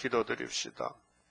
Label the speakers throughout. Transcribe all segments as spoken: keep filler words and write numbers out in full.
Speaker 1: 기도드립시다.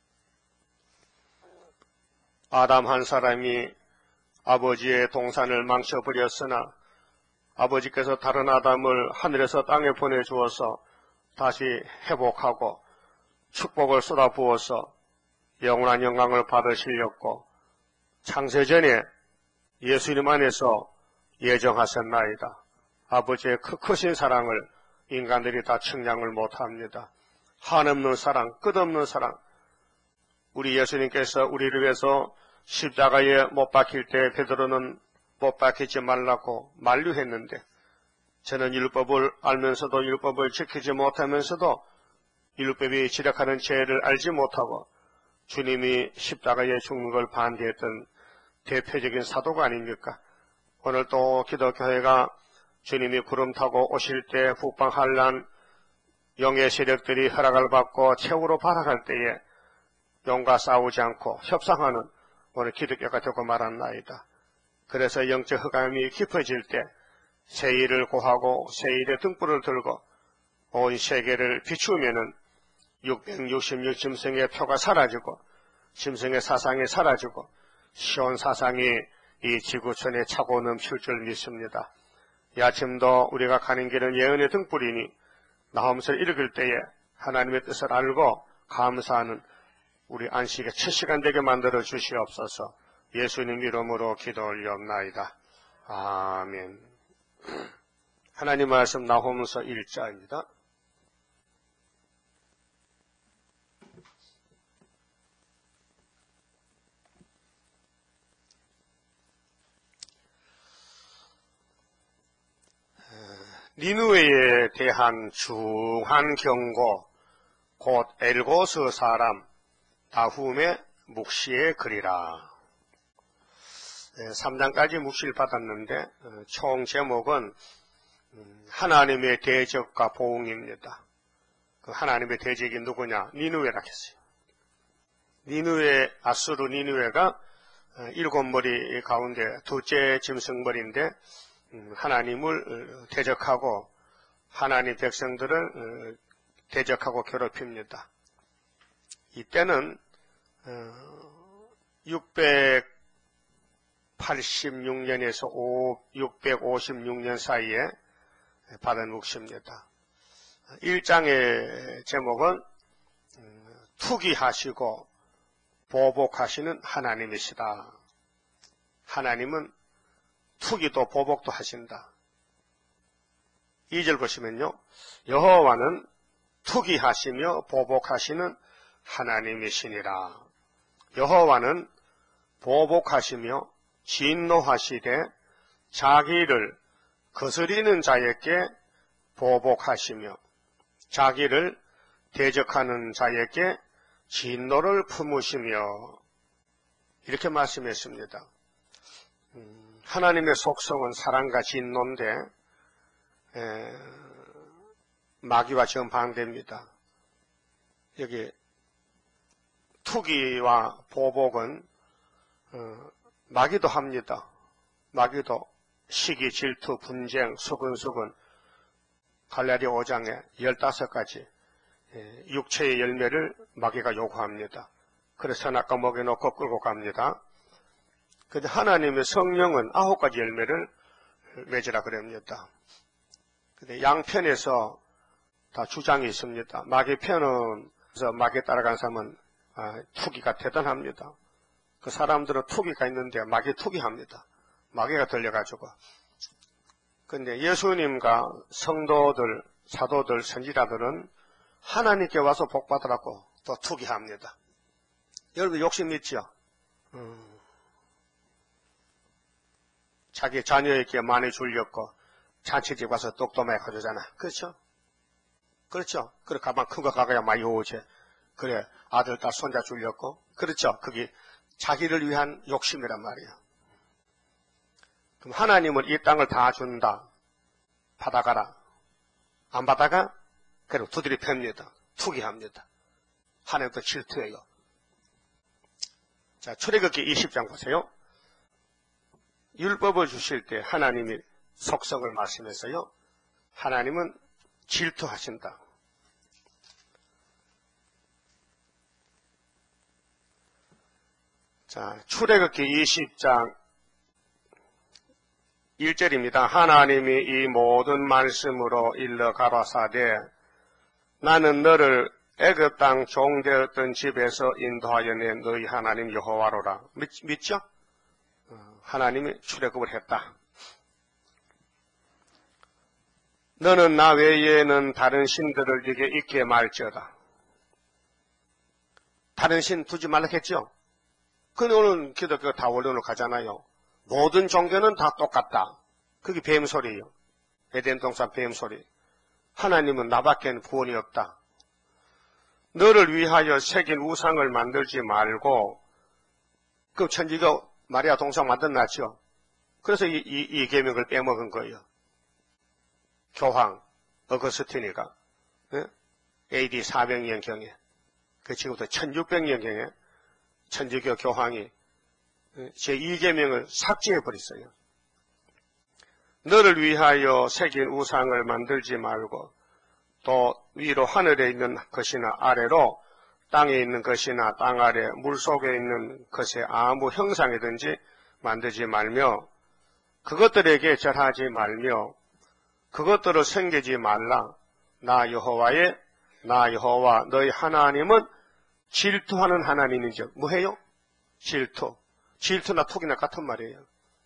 Speaker 1: 아담 한 사람이 아버지의 동산을 망쳐버렸으나 아버지께서 다른 아담을 하늘에서 땅에 보내주어서 다시 회복하고 축복을 쏟아부어서 영원한 영광을 받으시려고 창세전에 예수님 안에서 예정하셨나이다. 아버지의 크, 크신 사랑을 인간들이 다 측량을 못합니다. 한없는 사랑, 끝없는 사랑. 우리 예수님께서 우리를 위해서 십자가에 못 박힐 때 베드로는 못 박히지 말라고 만류했는데, 저는 율법을 알면서도 율법을 지키지 못하면서도 율법이 지력하는 죄를 알지 못하고 주님이 십자가에 죽는 걸 반대했던 대표적인 사도가 아닙니까? 오늘 또 기독교회가 주님이 구름 타고 오실 때 북방 환란 영의 세력들이 허락을 받고 최후로 발악할 때에 영과 싸우지 않고 협상하는 오늘 기독교가 되고 말았나이다. 그래서 영적 흑암이 깊어질 때 세일을 고하고 세일의 등불을 들고 온 세계를 비추면은 육백육십육 짐승의 표가 사라지고 짐승의 사상이 사라지고 시온 사상이 이 지구촌에 차고 넘칠 줄 믿습니다. 이 아침도 우리가 가는 길은 예언의 등불이니 나홈서를 읽을 때에 하나님의 뜻을 알고 감사하는 우리 안식의 첫 시간 되게 만들어 주시옵소서. 예수님 이름으로 기도 올리옵나이다. 아멘. 하나님 말씀 나홈서 일 장입니다. 니느웨에 대한 중한 경고, 곧 엘고스 사람 다훔의 묵시의 글이라. 삼 장까지 묵시를 받았는데 총 제목은 하나님의 대적과 보응입니다. 그 하나님의 대적이 누구냐? 니느웨라 했어요. 니느웨, 아수르 니느웨가 일곱 머리 가운데 둘째 짐승머리인데 하나님을 대적하고 하나님 백성들을 대적하고 괴롭힙니다. 이때는 육백팔십육 년에서 육백오십육 년 사이에 받은 묵시입니다. 일 장의 제목은 투기하시고 보복하시는 하나님이시다. 하나님은 투기도 보복도 하신다. 이 절 보시면요, 여호와는 투기하시며 보복하시는 하나님이시니라. 여호와는 보복하시며 진노하시되 자기를 거스리는 자에게 보복하시며 자기를 대적하는 자에게 진노를 품으시며, 이렇게 말씀했습니다. 음, 하나님의 속성은 사랑과 진노인데 에, 마귀와 정반대입니다. 여기 투기와 보복은 어, 마귀도 합니다. 마귀도 시기, 질투, 분쟁, 수근수근, 갈라디아 오 장에 열다섯 가지 에, 육체의 열매를 마귀가 요구합니다. 그래서 선악과 먹여놓고 끌고 갑니다. 근데 하나님의 성령은 아홉 가지 열매를 맺으라 그럽니다. 근데 양편에서 다 주장이 있습니다. 마귀 편은, 그래서 마귀에 따라간 사람은 아, 투기가 대단합니다. 그 사람들은 투기가 있는데 마귀 투기합니다. 마귀가 들려가지고. 근데 예수님과 성도들, 사도들, 선지자들은 하나님께 와서 복받으라고 또 투기합니다. 여러분 욕심 있죠? 음. 자기 자녀에게 많이 주려고 잔치집 가서 똑똑하게 가져잖아. 그렇죠? 그렇죠? 그래, 가방 큰 거 가가야 많이 오지. 그래, 아들, 딸, 손자 주려고. 그렇죠? 그게 자기를 위한 욕심이란 말이에요. 그럼 하나님은 이 땅을 다 준다. 받아가라. 안 받아가? 그리고 두드리 팹니다. 투기합니다. 하나님도 질투해요. 자, 출애굽기 이십 장 보세요. 율법을 주실 때 하나님이 속성을 말씀해서요, 하나님은 질투하신다. 자, 출애굽기 이십 장 일 절입니다. 하나님이 이 모든 말씀으로 일러 가라사대 나는 너를 애굽 땅 종되었던 집에서 인도하여 낸 너희 하나님 여호와로라. 믿, 믿죠? 하나님이 출애굽을 했다. 너는 나 외에는 다른 신들을 네게 있게 말지어다. 다른 신 두지 말라 했죠? 근데 오늘 기독교 다 원론으로 가잖아요. 모든 종교는 다 똑같다. 그게 뱀소리예요. 에덴 동산 뱀소리. 하나님은 나밖에는 구원이 없다. 너를 위하여 새긴 우상을 만들지 말고, 그럼 천지가 마리아 동상 만들어놨죠. 그래서 이, 이, 이 계명을 빼먹은 거예요. 교황 어거스티니가 네? 에이디 사백 년경에 그 지금부터 천육백 년경에 천주교 교황이 제이 계명을 삭제해버렸어요. 너를 위하여 새긴 우상을 만들지 말고 또 위로 하늘에 있는 것이나 아래로 땅에 있는 것이나 땅 아래 물속에 있는 것의 아무 형상이든지 만들지 말며 그것들에게 절하지 말며 그것들을 섬기지 말라. 나 여호와의 나 여호와 너희 하나님은 질투하는 하나님이죠. 뭐해요? 질투. 질투나 툭이나 같은 말이에요.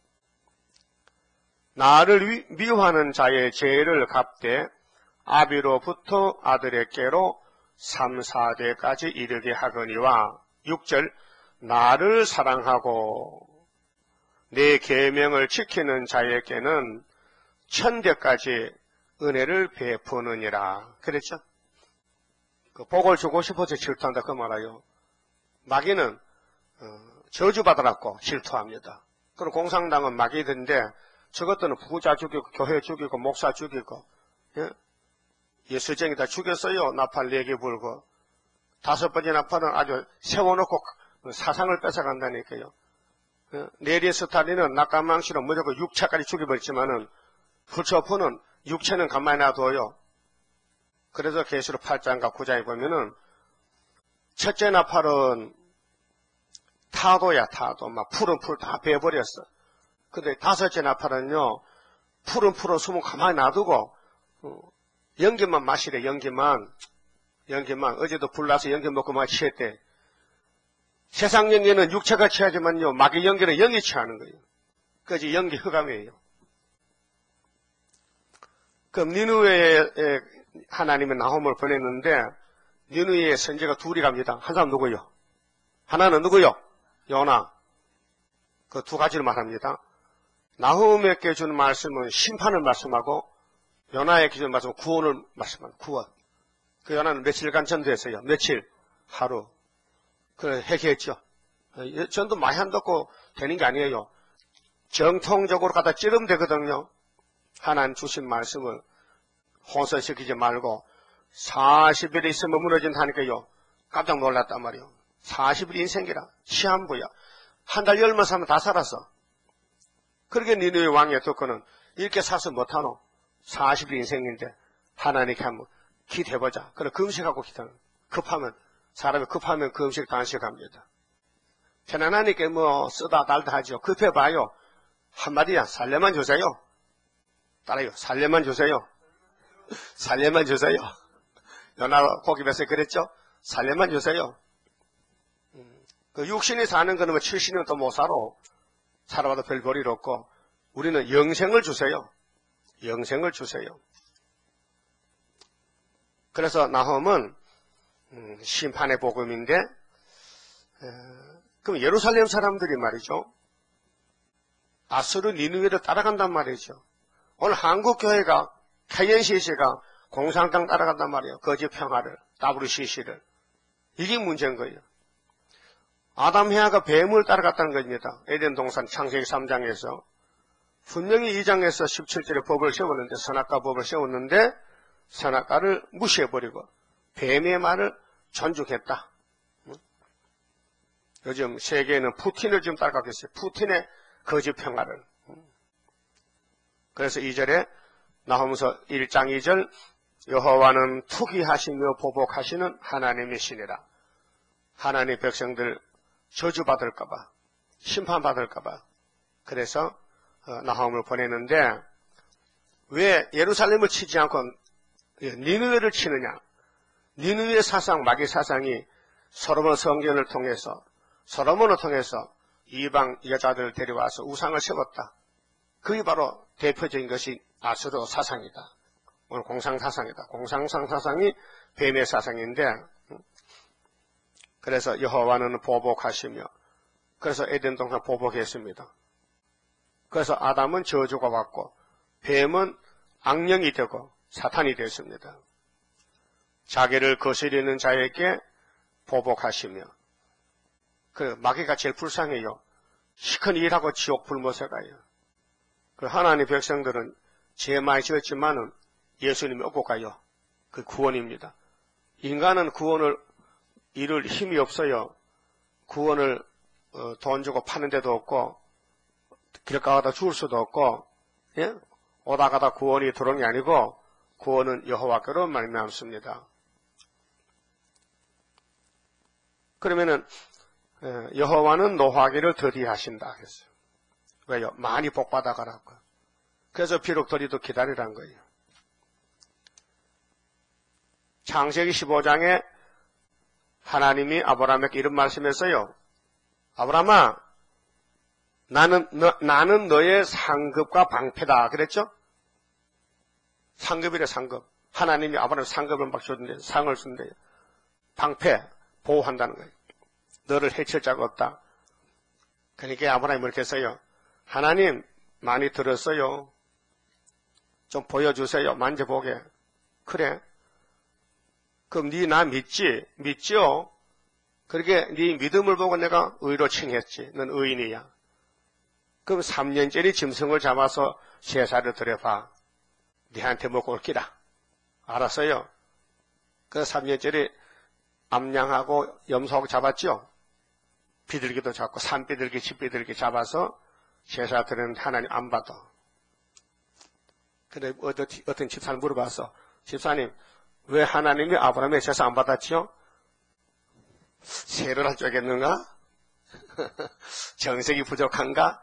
Speaker 1: 나를 미워하는 자의 죄를 갚되 아비로부터 아들에게로 삼, 사 대까지 이르게 하거니와 육 절 나를 사랑하고 내 계명을 지키는 자에게는 천대까지 은혜를 베푸느니라. 그랬죠? 그 복을 주고 싶어서 질투한다 그 말이에요. 마귀는 어, 저주받아갖고 질투합니다. 그럼 공산당은 마귀들인데 저것들은 부자 죽이고 교회 죽이고 목사 죽이고 예? 예수쟁이 다 죽였어요. 나팔 네 개 불고 다섯 번째 나팔은 아주 세워놓고 사상을 뺏어간다니까요. 예? 네리 스탈린은 낙가망시로 무조건 육체까지 죽여버렸지만은 후처포는 육체는 가만히 놔둬요. 그래서 계시록 팔 장과 구 장에 보면은 첫째 나팔은 타도야 타도 막 푸른 풀 다 베어버렸어. 근데 다섯째 나팔은요 푸른 풀은 숨은 가만히 놔두고 어, 연기만 마시래. 연기만 연기만 어제도 불나서 연기 먹고 막 취했대. 세상 연기는 육체가 취하지만요 마귀 연기는 영이 취하는 거예요. 그것이 연기 흑암이에요. 그럼 니느웨에 하나님은 나홈을 보냈는데 니느웨의 선지자가 둘이 갑니다. 한 사람 누구요? 하나는 누구요? 요나. 그 두 가지를 말합니다. 나홈에게 주는 말씀은 심판을 말씀하고 요나에게 주는 말씀은 구원을 말씀하는 구원. 그 요나는 며칠간 전도했어요. 며칠? 하루. 그래 해결했죠. 전도 많이 한다고 되는 게 아니에요. 정통적으로 갖다 찌르면 되거든요. 하나님 주신 말씀을 혼선시키지 말고 사십 일 있으면 무너진다니까요. 깜짝 놀랐단 말이에요. 사십 일 인생이라 시한부야. 한 달 열만 살면 다 살았어. 그렇게 니느웨 왕의 듣고는 이렇게 살수 못하노. 사십 일 인생인데 하나님께 한번 기도해보자. 그래 금식하고 기도하는. 급하면 사람이 급하면 금식 단식합니다. 편안하니까 뭐 쓰다 달다 하죠. 급해봐요. 한마디야 살려만 주세요. 따라요. 살려만 주세요. 살려만 주세요. 요나 고기에서 그랬죠. 살려만 주세요. 그 육신이 사는 거는 뭐 칠십 년 또 못 살아. 살아봐도 별 볼일 없고 우리는 영생을 주세요. 영생을 주세요. 그래서 나홈은 음, 심판의 복음인데 에, 그럼 예루살렘 사람들이 말이죠. 아수르 니느웨를 따라간단 말이죠. 오늘 한국교회가 케이엔씨씨가 공산당 따라간단 말이에요. 거짓 평화를, 더블유씨씨를. 이게 문제인 거예요. 아담 해아가 뱀을 따라갔다는 겁니다. 에덴 동산 창세기 삼 장에서 분명히 이 장에서 십칠 절에 법을 세웠는데 선악과 법을 세웠는데 선악과를 무시해버리고 뱀의 말을 존중했다. 요즘 세계에는 푸틴을 지금 따라가고 있어요. 푸틴의 거짓 평화를. 그래서 이 절에 나홈서 일 장 이 절 여호와는 투기하시며 보복하시는 하나님이시니라. 하나님 백성들 저주받을까봐, 심판받을까봐. 그래서 나홈을 보내는데 왜 예루살렘을 치지 않고 니느웨를 치느냐? 니느웨 사상, 마귀 사상이 솔로몬 성전을 통해서, 솔로몬을 통해서 이방 여자들을 데려와서 우상을 세웠다. 그게 바로 대표적인 것이 아수르 사상이다. 오늘 공상사상이다. 공상상 사상이 뱀의 사상인데, 그래서 여호와는 보복하시며, 그래서 에덴 동산 보복했습니다. 그래서 아담은 저주가 왔고, 뱀은 악령이 되고 사탄이 되었습니다. 자기를 거스리는 자에게 보복하시며, 그 마귀가 제일 불쌍해요. 시큰 일하고 지옥 불못에 가요. 그 하나님의 백성들은 죄 많이 지었지만은 예수님이 얻고 가요. 그 구원입니다. 인간은 구원을 이룰 힘이 없어요. 구원을 어, 돈 주고 파는 데도 없고, 길 가다 죽을 수도 없고, 예? 오다 가다 구원이 들어오는 게 아니고, 구원은 여호와께로 말미암습니다. 그러면은 여호와는 노하기를 더디하신다 했어요. 왜요? 많이 복받아 가라고. 그래서 비록 더디도 기다리라는 거예요. 창세기 십오 장에 하나님이 아브라함에게 이런 말씀했어요. 아브라함아, 나는, 너, 나는 너의 상급과 방패다. 그랬죠? 상급이래, 상급. 하나님이 아브라함 상급을 막 줬는데, 상을 준대요. 방패, 보호한다는 거예요. 너를 해칠 자가 없다. 그러니까 아브라함이 이렇게 했어요. 하나님, 많이 들었어요. 좀 보여주세요. 만져보게. 그래. 그럼 네 나 믿지? 믿죠? 그렇게 네 믿음을 보고 내가 의로 칭했지. 넌 의인이야. 그럼 삼 년짜리 짐승을 잡아서 제사를 드려봐. 네한테 먹고 올기라. 알았어요. 그 삼 년짜리 암양하고 염소하고 잡았죠? 비둘기도 잡고 산비둘기, 집비둘기 잡아서 제사 드리는데 하나님 안 받아. 그래 어떤, 어떤 집사님 물어봤어. 집사님, 왜 하나님이 아브라함의 제사 안 받았지요? 세를 할 줄 알겠는가? 정색이 부족한가?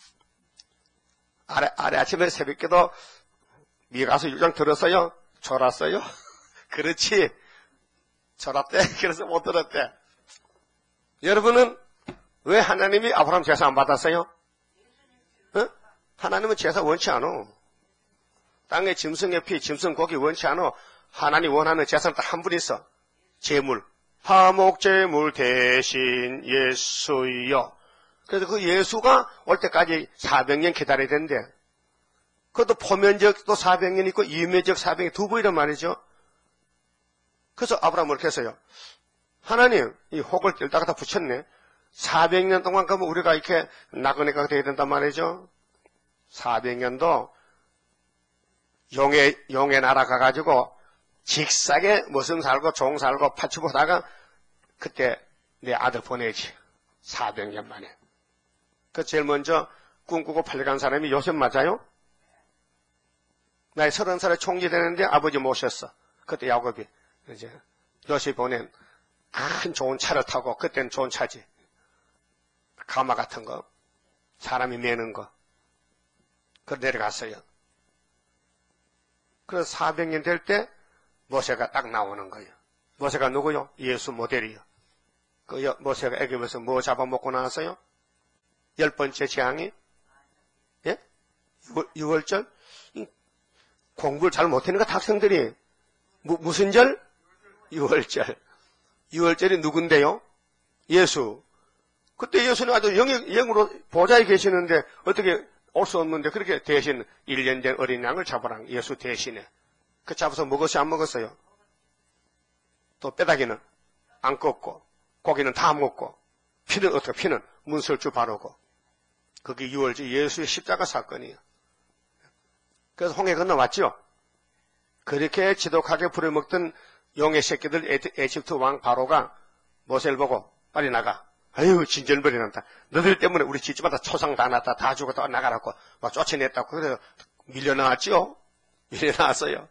Speaker 1: 아래, 아래 아침에 새벽에도 미가서 육 장 들었어요? 졸았어요? 그렇지. 졸았대. 그래서 못 들었대. 여러분은 왜 하나님이 아브라함 제사 안 받았어요? 어? 하나님은 제사 원치 않아. 땅의 짐승의 피, 짐승 고기 원치 않아. 하나님 원하는 제사는 딱 한 분 있어. 제물. 화목제물 대신 예수여. 그래서 그 예수가 올 때까지 사백 년 기다려야 된대. 그것도 포면적도 사백 년 있고 이면적 사백 년 두 부이란 말이죠. 그래서 아브라함은 이렇게 했어요. 하나님, 이 혹을 뜰다가 다 붙였네. 사백 년 동안 가면 우리가 이렇게 나그네가 돼야 된단 말이죠. 사백 년도 용의, 용의 나라 가가지고 직사게 머슴 살고 종 살고 파치 보다가 그때 내 아들 보내지. 사백 년 만에. 그 제일 먼저 꿈꾸고 팔려간 사람이 요셉 맞아요? 나이 서른 살에 총리 되는데 아버지 모셨어. 그때 야곱이 이제 요셉이 보낸 큰 좋은 차를 타고, 그때는 좋은 차지. 가마 같은 거, 사람이 매는 거. 그걸 내려갔어요. 그래서 사백 년 될 때 모세가 딱 나오는 거예요. 모세가 누구요? 예수 모델이요. 그 모세가 애굽에서 뭐 잡아먹고 나왔어요? 열 번째 재앙이? 예? 유월절? 공부를 잘 못하니까 학생들이 무, 무슨 절? 유월절. 유월절이 누군데요? 예수. 그때 예수는 아주 영역, 영으로 보좌에 계시는데 어떻게 올 수 없는데 그렇게 대신 일 년 된 어린 양을 잡으라. 예수 대신에. 그 잡아서 먹었어요? 안 먹었어요? 또 뼈다귀는 안 꺾고 고기는 다 먹고 피는 어떻게 피는 문설주 바르고. 그게 유월절 예수의 십자가 사건이에요. 그래서 홍해 건너왔죠. 그렇게 지독하게 부려먹던 용의 새끼들 에집트 왕 바로가 모세를 보고 빨리 나가. 아유 진절머리 난다. 너들 때문에 우리 집집마다 초상 다 났다. 다 죽었다. 나가라고 막 쫓아냈다고. 그래서 밀려나왔죠. 밀려나왔어요.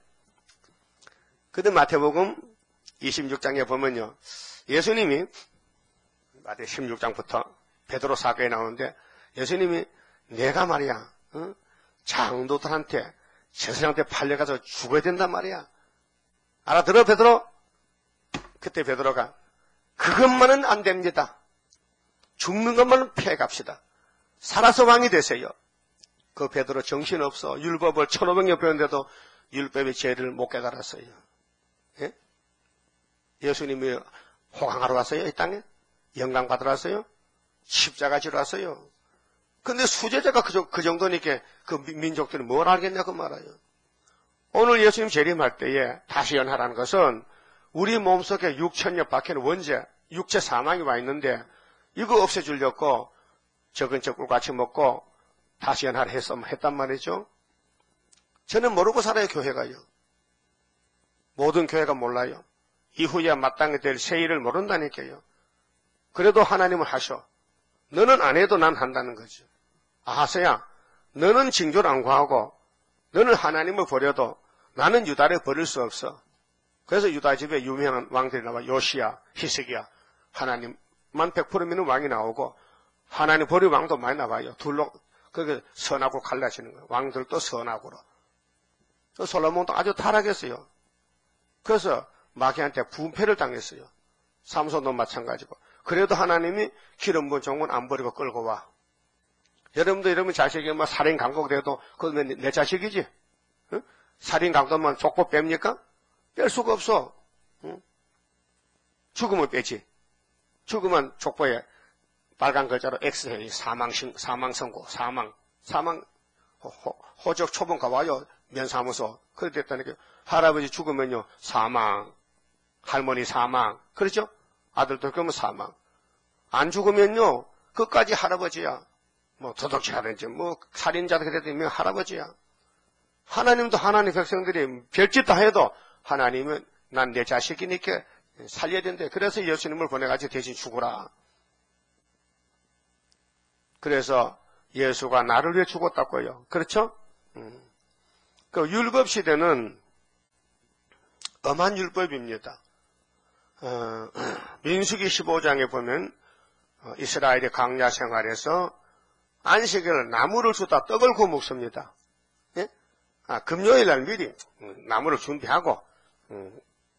Speaker 1: 근데 마태복음 이십육 장에 보면요. 예수님이 마태 십육 장부터 베드로 사건이 나오는데 예수님이 내가 말이야 어? 장도들한테 제사장한테 팔려가서 죽어야 된단 말이야. 알아들어 베드로? 그때 베드로가 그것만은 안 됩니다. 죽는 것만은 피해갑시다. 살아서 왕이 되세요. 그 베드로 정신없어. 율법을 천오백 년 배웠는데도 율법의 죄를 못 깨달았어요. 예? 예수님이 호강하러 왔어요? 이 땅에? 영광 받으러 왔어요? 십자가 지러 왔어요? 근데 수제자가 그, 그 정도니까 그 민족들이 뭘 알겠냐고 말아요. 오늘 예수님 재림할 때에 다시 연하라는 것은 우리 몸속에 육천 년 박혀는 원죄, 육체 사망이 와 있는데 이거 없애주려고 적은 적 꿀같이 먹고 다시 연하를 했어, 했단 말이죠. 저는 모르고 살아요, 교회가요. 모든 교회가 몰라요. 이후에 마땅히 될 새 일을 모른다니까요. 그래도 하나님은 하셔. 너는 안 해도 난 한다는 거죠. 아하세야, 너는 징조를 안 구하고 너는 하나님을 버려도 나는 유다를 버릴 수 없어. 그래서 유다 집에 유명한 왕들이 나와. 요시야, 히스기야. 하나님만 백 퍼센트 믿는 왕이 나오고 하나님 버릴 왕도 많이 나와요. 둘로 그게 선하고 갈라지는 거예요. 왕들도 선하고로. 솔로몬도 아주 타락했어요. 그래서 마귀한테 분패를 당했어요. 삼손도 마찬가지고. 그래도 하나님이 기름 부은 종은 안 버리고 끌고 와. 여러분도 여러분 자식이 뭐 살인 강도돼도 그건 내 자식이지. 응? 살인 강도만 족보 뺍니까? 뺄 수가 없어. 응? 죽으면 빼지. 죽으면 족보에 빨간 글자로 X해. 사망, 사망 선고, 사망, 사망, 호, 호, 호적 초본가 와요. 면사무소. 그렇게 됐다니까. 할아버지 죽으면요, 사망. 할머니 사망. 그렇죠? 아들도 그러면 사망. 안 죽으면요, 끝까지 할아버지야. 뭐, 도둑질하든지, 뭐, 살인자도 그래도 할아버지야. 하나님도 하나님 백성들이 별짓 다 해도 하나님은 난 내 자식이니까 살려야 된대. 그래서 예수님을 보내가지고 대신 죽으라. 그래서 예수가 나를 위해 죽었다고요. 그렇죠? 음. 그 율법 시대는 엄한 율법입니다. 어, 민수기 십오 장에 보면 어, 이스라엘의 광야 생활에서 안식일 나무를 주다 떡을 구워 먹습니다. 예? 아, 금요일 날 미리 나무를 준비하고 음,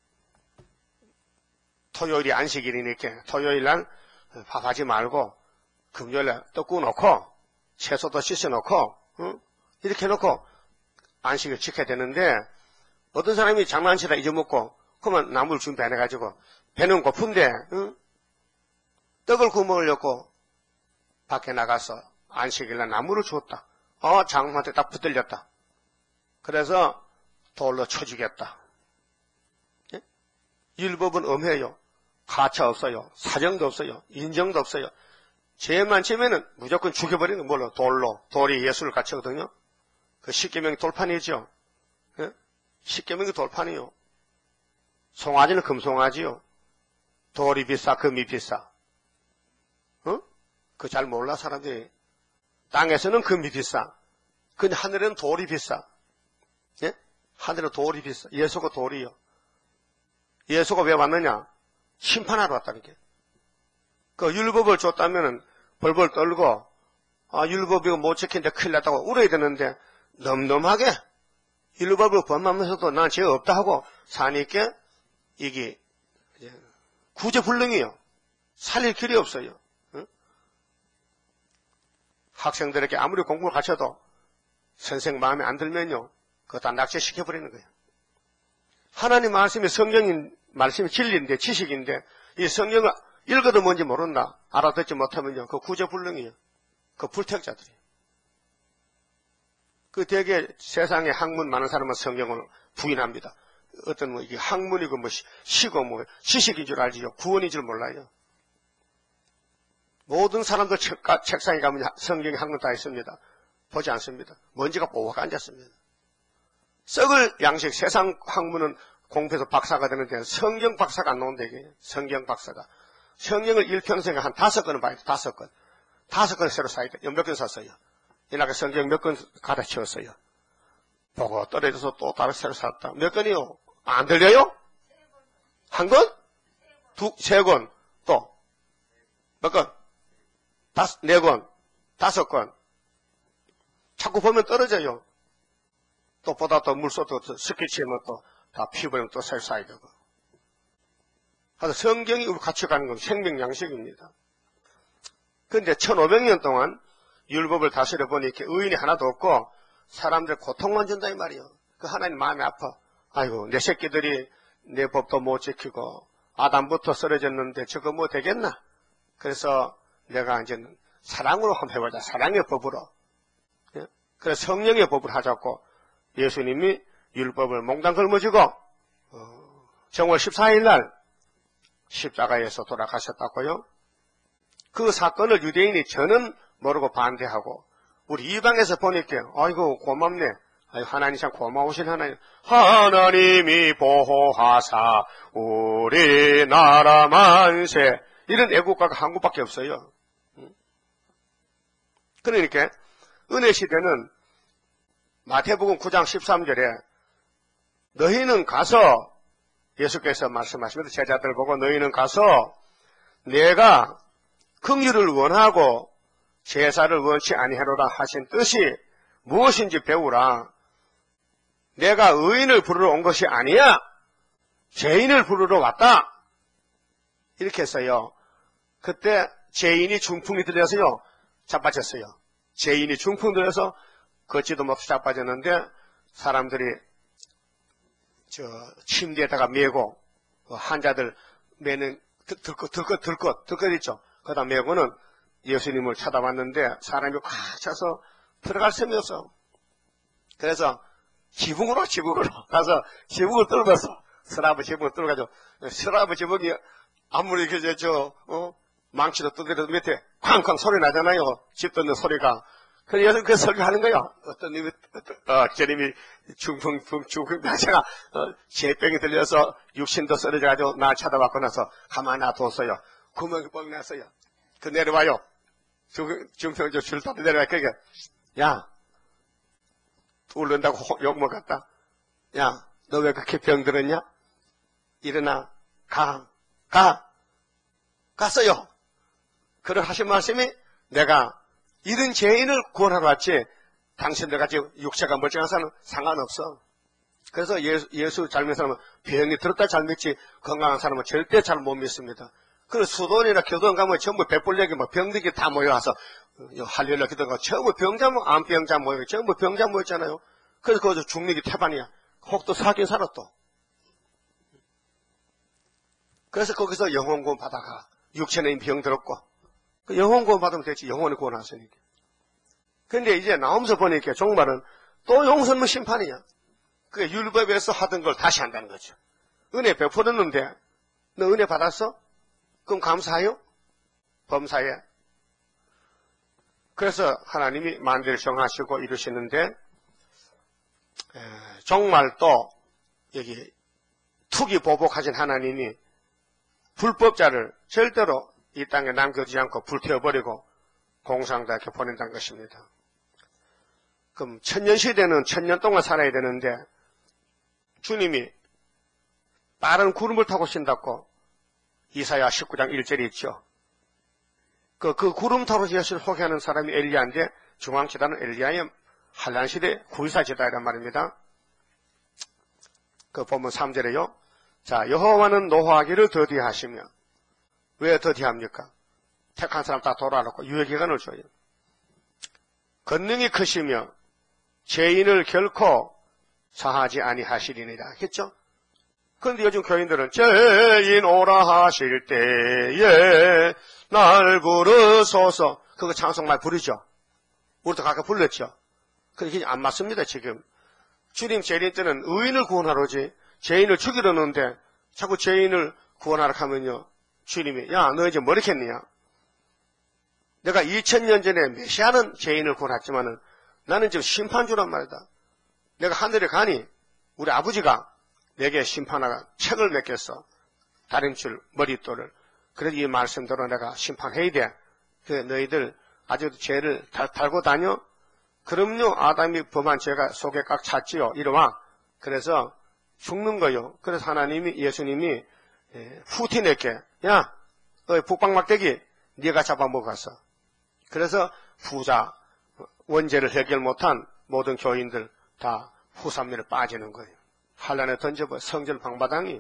Speaker 1: 토요일이 안식일이니까 토요일 날 밥하지 말고 금요일 날 떡 구워 놓고 채소도 씻어 놓고 응? 이렇게 해놓고 안식을 지켜야 되는데 어떤 사람이 장난치다 잊어먹고 그러면 나무를 준비해가지고 배는 고픈데 응? 떡을 구워 먹으려고 밖에 나가서 안식일날 나무를 주었다. 어, 장모한테 딱 붙들렸다. 그래서 돌로 쳐주겠다. 예? 율법은 엄해요. 가차 없어요. 사정도 없어요. 인정도 없어요. 죄만 지면은 무조건 죽여버리는 걸로 돌로. 돌이 예수를 가르치거든요. 그 십계명이 돌판이죠. 예? 십계명이 돌판이요. 송아지는 금송아지요. 돌이 비싸, 금이 비싸. 어? 그 잘 몰라 사람들이. 땅에서는 금이 비싸. 근데 하늘에는 돌이 비싸. 예? 하늘에 돌이 비싸. 예수가 돌이요. 예수가 왜 왔느냐? 심판하러 왔다니까. 그 율법을 줬다면은 벌벌 떨고 아 율법이 못 지키는데 큰일 났다고 울어야 되는데 넘넘하게 율법을 범하면서도 난 죄 없다 하고 사니까 이게 구제불능이요. 살릴 길이 없어요. 응? 학생들에게 아무리 공부를 가르쳐도 선생 마음에 안 들면요. 그거 다 낙제시켜버리는 거예요. 하나님 말씀이 성경인 말씀이 진리인데 지식인데 이 성경을 읽어도 뭔지 모른다. 알아듣지 못하면요. 그 구제불능이에요. 그 불택자들이에요. 그 되게 세상에 학문 많은 사람은 성경을 부인합니다. 어떤 뭐 이게 학문이고 뭐 시고 뭐 지식인 줄 알지요. 구원인 줄 몰라요. 모든 사람들 책, 책상에 가면 성경에 학문 다 있습니다. 보지 않습니다. 먼지가 뽀록 앉았습니다. 썩을 양식 세상 학문은 공부해서 박사가 되는데 성경 박사가 안 나온다 이게. 성경 박사가. 성경을 일평생에 한 다섯 권은 봐야 돼. 다섯 권. 다섯 권 새로 사야 돼. 몇 권 샀어요. 이나가 성경 몇 권 갈아치웠어요. 보고 떨어져서 또 다른 새로 샀다. 몇 권이요? 안 들려요? 한 권? 두, 세 권. 또. 몇 건? 다섯, 네 건, 다섯 건. 자꾸 보면 떨어져요. 또 보다 또 물속도 스키 치면 또 다 피부랑 또 살사야 되고. 그래서 성경이 우리 같이 가는 건 생명 양식입니다. 그런데 천오백 년 동안 율법을 다스려 보니 이렇게 의인이 하나도 없고 사람들 고통만 준다 이 말이에요. 그 하나님 마음이 아파. 아이고 내 새끼들이 내 법도 못 지키고 아담부터 쓰러졌는데 저거 뭐 되겠나? 그래서 내가 이제 사랑으로 한번 해보자. 사랑의 법으로. 예? 그래서 성령의 법을 하자고 예수님이 율법을 몽땅 걸머쥐고 어, 정월 십사일 날 십자가에서 돌아가셨다고요. 그 사건을 유대인이 저는 모르고 반대하고 우리 이방에서 보니까 아이고 고맙네. 아이고, 하나님 참 고마우신 하나님. 하나님이 보호하사 우리나라 만세. 이런 애국가가 한국밖에 없어요. 그러니까 은혜 시대는 마태복음 구 장 십삼 절에 너희는 가서 예수께서 말씀하시면서 제자들 보고 너희는 가서 내가 긍휼을 원하고 제사를 원치 아니하노라 하신 뜻이 무엇인지 배우라. 내가 의인을 부르러 온 것이 아니야. 죄인을 부르러 왔다. 이렇게 했어요. 그때 죄인이 중풍이 들려서요. 자빠졌어요. 죄인이 중풍 들려서 걷지도 못해 자빠졌는데 사람들이 저 침대에다가 메고 환자들 매는 들것 들것 들것 들것 있죠. 그러다 메고는 예수님을 쳐다봤는데 사람이 꽉 차서 들어갈 셈이 없어. 그래서 지붕으로 지붕으로 가서 지붕을 뚫어서 서라브 지붕을 뚫어가지고 서라브 지붕이 아무리 그저 저 어? 망치도 두드려도 밑에 쾅쾅 소리 나잖아요. 집 뜯는 소리가. 그래서 그 설교하는 거야. 어떤 님이 어, 저님이 중풍 중풍 나자가 어, 제병이 들려서 육신도 쓰러져가지고 날 쳐다봤고 나서 가만히 놔뒀어요. 구멍이 뻥 났어요. 그 내려와요. 중, 중평 줄 타고 내려와. 그러니까 야 울른다고 욕 먹었다. 야 너 왜 그렇게 병들었냐? 일어나 가 가 갔어요. 그런 하신 말씀이 내가 이런 죄인을 구원하러 왔지 당신들같이 육체가 멀쩡한 사람은 상관없어. 그래서 예수, 예수 잘 믿는 사람은 병이 들었다 잘 믿지 건강한 사람은 절대 잘 못 믿습니다. 그래서 수도원이나 교도원 가면 전부 백불내기 뭐 병들기 다 모여와서 할렐루야 기도가 전부 병자 모 암병자 모여 전부 병자 모였잖아요. 그래서 거기서 죽는 게 태반이야. 혹도 사긴 살았또. 그래서 거기서 영혼 구원 받아가. 육체는 병 들었고 그 영혼 구원 받으면 되지. 영혼을 구원하시니까. 근데 이제 나오면서 보니까 종말은 또 용서는 심판이야. 그게 율법에서 하던 걸 다시 한다는 거죠. 은혜 베풀었는데 너 은혜 받았어? 그럼 감사해요? 범사해. 그래서 하나님이 만대를 정하시고 이루시는데 에, 정말 또 여기 투기 보복하신 하나님이 불법자를 절대로 이 땅에 남겨두지 않고 불태워버리고 공상다 이렇게 보낸다는 것입니다. 그럼 천년시대는 천년 동안 살아야 되는데 주님이 빠른 구름을 타고 오신다고 이사야 십구 장 일 절이 있죠. 그, 그 구름 타고 예수를 소개하는 사람이 엘리야인데 중앙지단은 엘리야의 한란시대 구이사지다이란 말입니다. 그 보면 삼 절에요. 자, 여호와는 노하기를 더디하시며 왜 더디합니까? 택한 사람 다 돌아놓고 유예기간을 줘요. 권능이 크시며 죄인을 결코 사하지 아니하시리니라 했죠? 그런데 요즘 교인들은 죄인 오라 하실 때에 날 부르소서 그거 찬송 많이 부르죠? 우리도 가끔 불렀죠? 그게 안 맞습니다. 지금 주님 재림 때는 의인을 구원하러 오지 죄인을 죽이려는데 자꾸 죄인을 구원하러 가면요 주님이 야 너 이제 뭐 이렇겠느냐? 내가 이천 년 전에 메시아는 죄인을 구원했지만은 나는 지금 심판주란 말이다. 내가 하늘에 가니 우리 아버지가 내게 심판하가 책을 맡겼어. 다림줄 머릿돌을. 그래서 이 말씀대로 내가 심판해야 돼. 그래 너희들 아직도 죄를 달, 달고 다녀? 그럼요 아담이 범한 죄가 속에 꽉 찼지요. 이리와. 그래서 죽는 거요. 그래서 하나님이 예수님이 에, 후틴에게 야 너희 북방막대기 네가 잡아먹었어. 그래서 부자, 원죄를 해결 못한 모든 교인들 다 후삼면에 빠지는 거예요. 환란에 던져버 성전 방바닥이.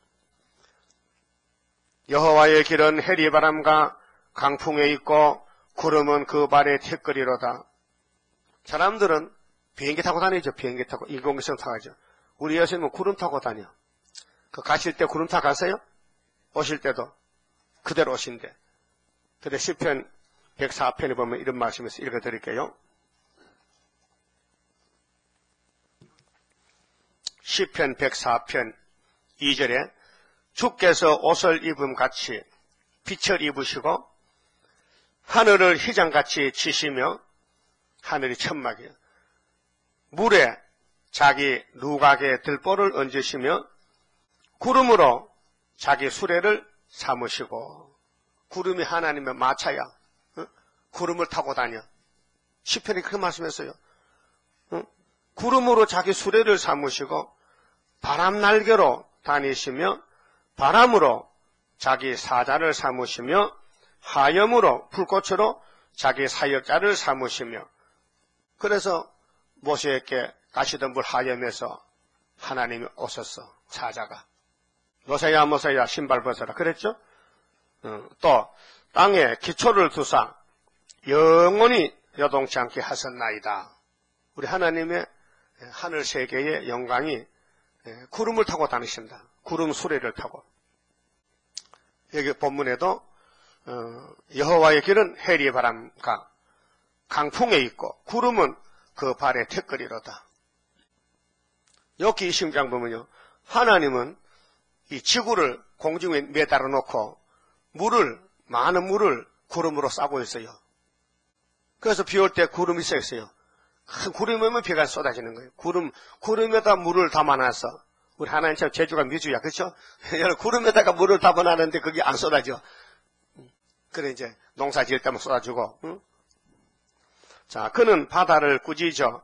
Speaker 1: 여호와의 길은 해리바람과 강풍에 있고 구름은 그 발의 택거리로다. 사람들은 비행기 타고 다니죠. 비행기 타고 인공위성 타고 가죠. 우리 여수는 구름 타고 다녀. 그 가실 때 구름 타고 가세요? 오실 때도 그대로 오신대. 근데 시편 백사 편에 보면 이런 말씀에서 읽어드릴게요. 시편 백사 편 이 절에 주께서 옷을 입음 같이 빛을 입으시고 하늘을 휘장같이 치시며 하늘이 천막이에요. 물에 자기 누각에 들보를 얹으시며 구름으로 자기 수레를 삼으시고. 구름이 하나님의 마차야. 어? 구름을 타고 다녀. 시편이 그렇게 말씀했어요. 어? 구름으로 자기 수레를 삼으시고 바람 날개로 다니시며 바람으로 자기 사자를 삼으시며 하염으로 불꽃으로 자기 사역자를 삼으시며. 그래서 모세에게 가시던 물 하염에서 하나님이 오셨어. 사자가. 모세야 모세야 신발 벗어라 그랬죠. 어, 또 땅에 기초를 두사 영원히 여동치 않게 하셨나이다. 우리 하나님의 하늘 세계의 영광이 구름을 타고 다니신다. 구름 수레를 타고. 여기 본문에도 어, 여호와의 길은 해리 바람과 강풍에 있고 구름은 그 발의 택거리로다. 여기 이 심장 보면요, 하나님은 이 지구를 공중에 매달아 놓고 물을, 많은 물을 구름으로 싸고 있어요. 그래서 비 올 때 구름이 써 있어요. 큰 구름이 오면 비가 쏟아지는 거예요. 구름, 구름에다 물을 담아놔서. 우리 하나님처럼 제주가 미주야, 그렇죠? 구름에다가 물을 담아놨는데 그게 안 쏟아져. 그래 이제 농사 지을 때만 쏟아주고. 응? 자, 그는 바다를 꾸짖어.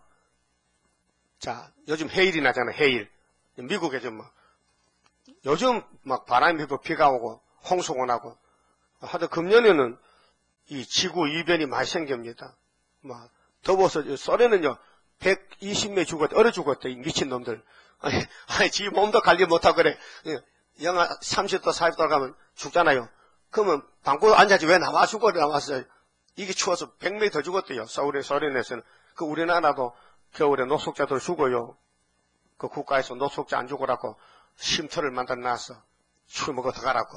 Speaker 1: 자, 요즘 해일이 나잖아, 해일. 미국에 좀 막, 요즘 막 바람이 불고 비가 오고 홍수가 나고. 하여튼 금년에는 이 지구 이변이 많이 생깁니다. 막 더워서 소련은요 백이십 명 죽었대, 얼어 죽었대, 이 미친 놈들. 아니, 아니, 지 몸도 관리 못하고 그래. 영하 삼십 도, 사십 도 가면 죽잖아요. 그러면 방구에 앉아지 왜 나와 죽어, 나왔어요. 이게 추워서 백 명이 더 죽었대요. 서울에, 소련에서는. 그 우리나라도 겨울에 노숙자들 죽어요. 그 국가에서 노숙자 안 죽으라고 쉼터를 만들어 놨어. 술 먹어 들어가라고.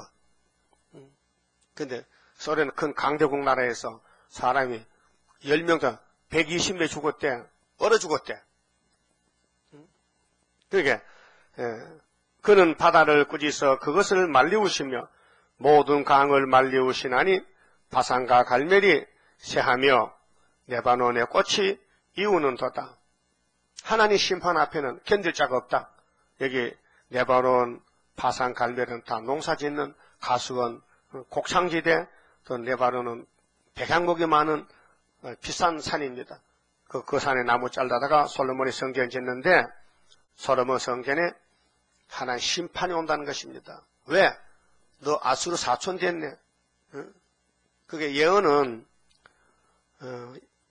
Speaker 1: 근데 소련은 큰 강대국 나라에서 사람이 열 명 더 백이십 명 죽었대. 얼어 죽었대. 그러게, 예. 그는 바다를 꾸짖어 그것을 말리우시며 모든 강을 말리우시나니 바산과 갈멜이 새하며 레바논의 꽃이 이우는도다. 하나님 심판 앞에는 견딜 자가 없다. 여기 레바논, 바산, 갈멜은 다 농사짓는 가수원, 곡창지대, 또 레바논은 백향목이 많은 비싼 산입니다. 그, 그 산에 나무 잘라다가 솔로몬이 성전 짓는데 솔로몬 성전에 하나님 심판이 온다는 것입니다. 왜? 너 아수르 사촌 됐네. 응? 그게 예언은 어,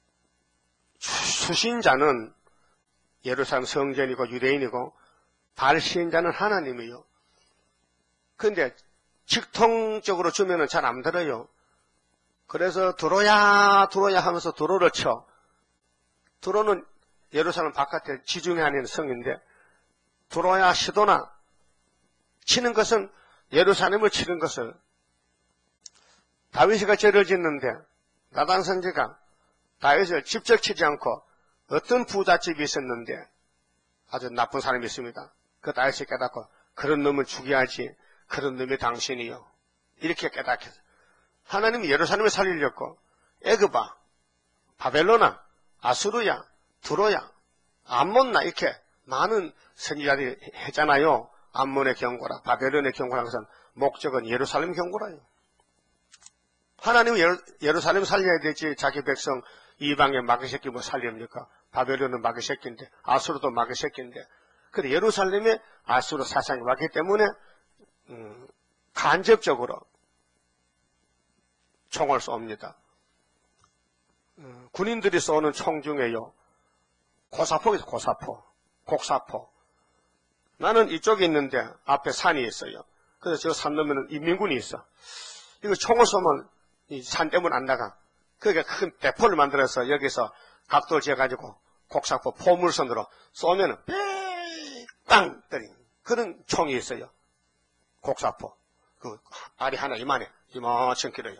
Speaker 1: 수신자는 예루살렘 성전이고 유대인이고 발신자는 하나님이요. 그런데 직통적으로 주면은 잘 안 들어요. 그래서 들어야 들어야 하면서 도로를 쳐. 도로는 예루살렘 바깥에 지중해 안에 있는 성인데 들어야 시도나 치는 것은 예루살렘을 치는 것을 다윗이가 죄를 짓는데 나단 선지가 다윗을 직접 치지 않고 어떤 부잣집이 있었는데 아주 나쁜 사람이 있습니다. 그 다윗이 깨닫고 그런 놈을 죽여야지. 그런 놈이 당신이요. 이렇게 깨닫게. 하나님이 예루살렘을 살리려고 애굽아, 바벨로나, 아수르야, 두로야, 암몬나 이렇게 많은 선지자들이 했잖아요. 암몬의 경고라, 바벨론의 경고라는 것은 목적은 예루살렘 경고라요. 하나님은 예루, 예루살렘 살려야 되지 자기 백성 이방의 마귀 새끼 뭐 살립니까? 바벨론은 마귀 새끼인데 아수르도 마귀 새끼인데. 근데 예루살렘에 아수르 사상이 왔기 때문에 음, 간접적으로 총을 쏩니다. 어, 군인들이 쏘는 총 중에요. 고사포가 있어요. 고사포. 곡사포. 나는 이쪽에 있는데 앞에 산이 있어요. 그래서 저 산 넘으면 인민군이 있어. 이거 총을 쏘면 이 산 때문에 안 나가. 그러니까 큰 대포를 만들어서 여기서 각도를 재가지고 곡사포 포물선으로 쏘면은 빵 때리는 그런 총이 있어요. 곡사포. 그 알이 하나 이만해. 이만큼 길어요.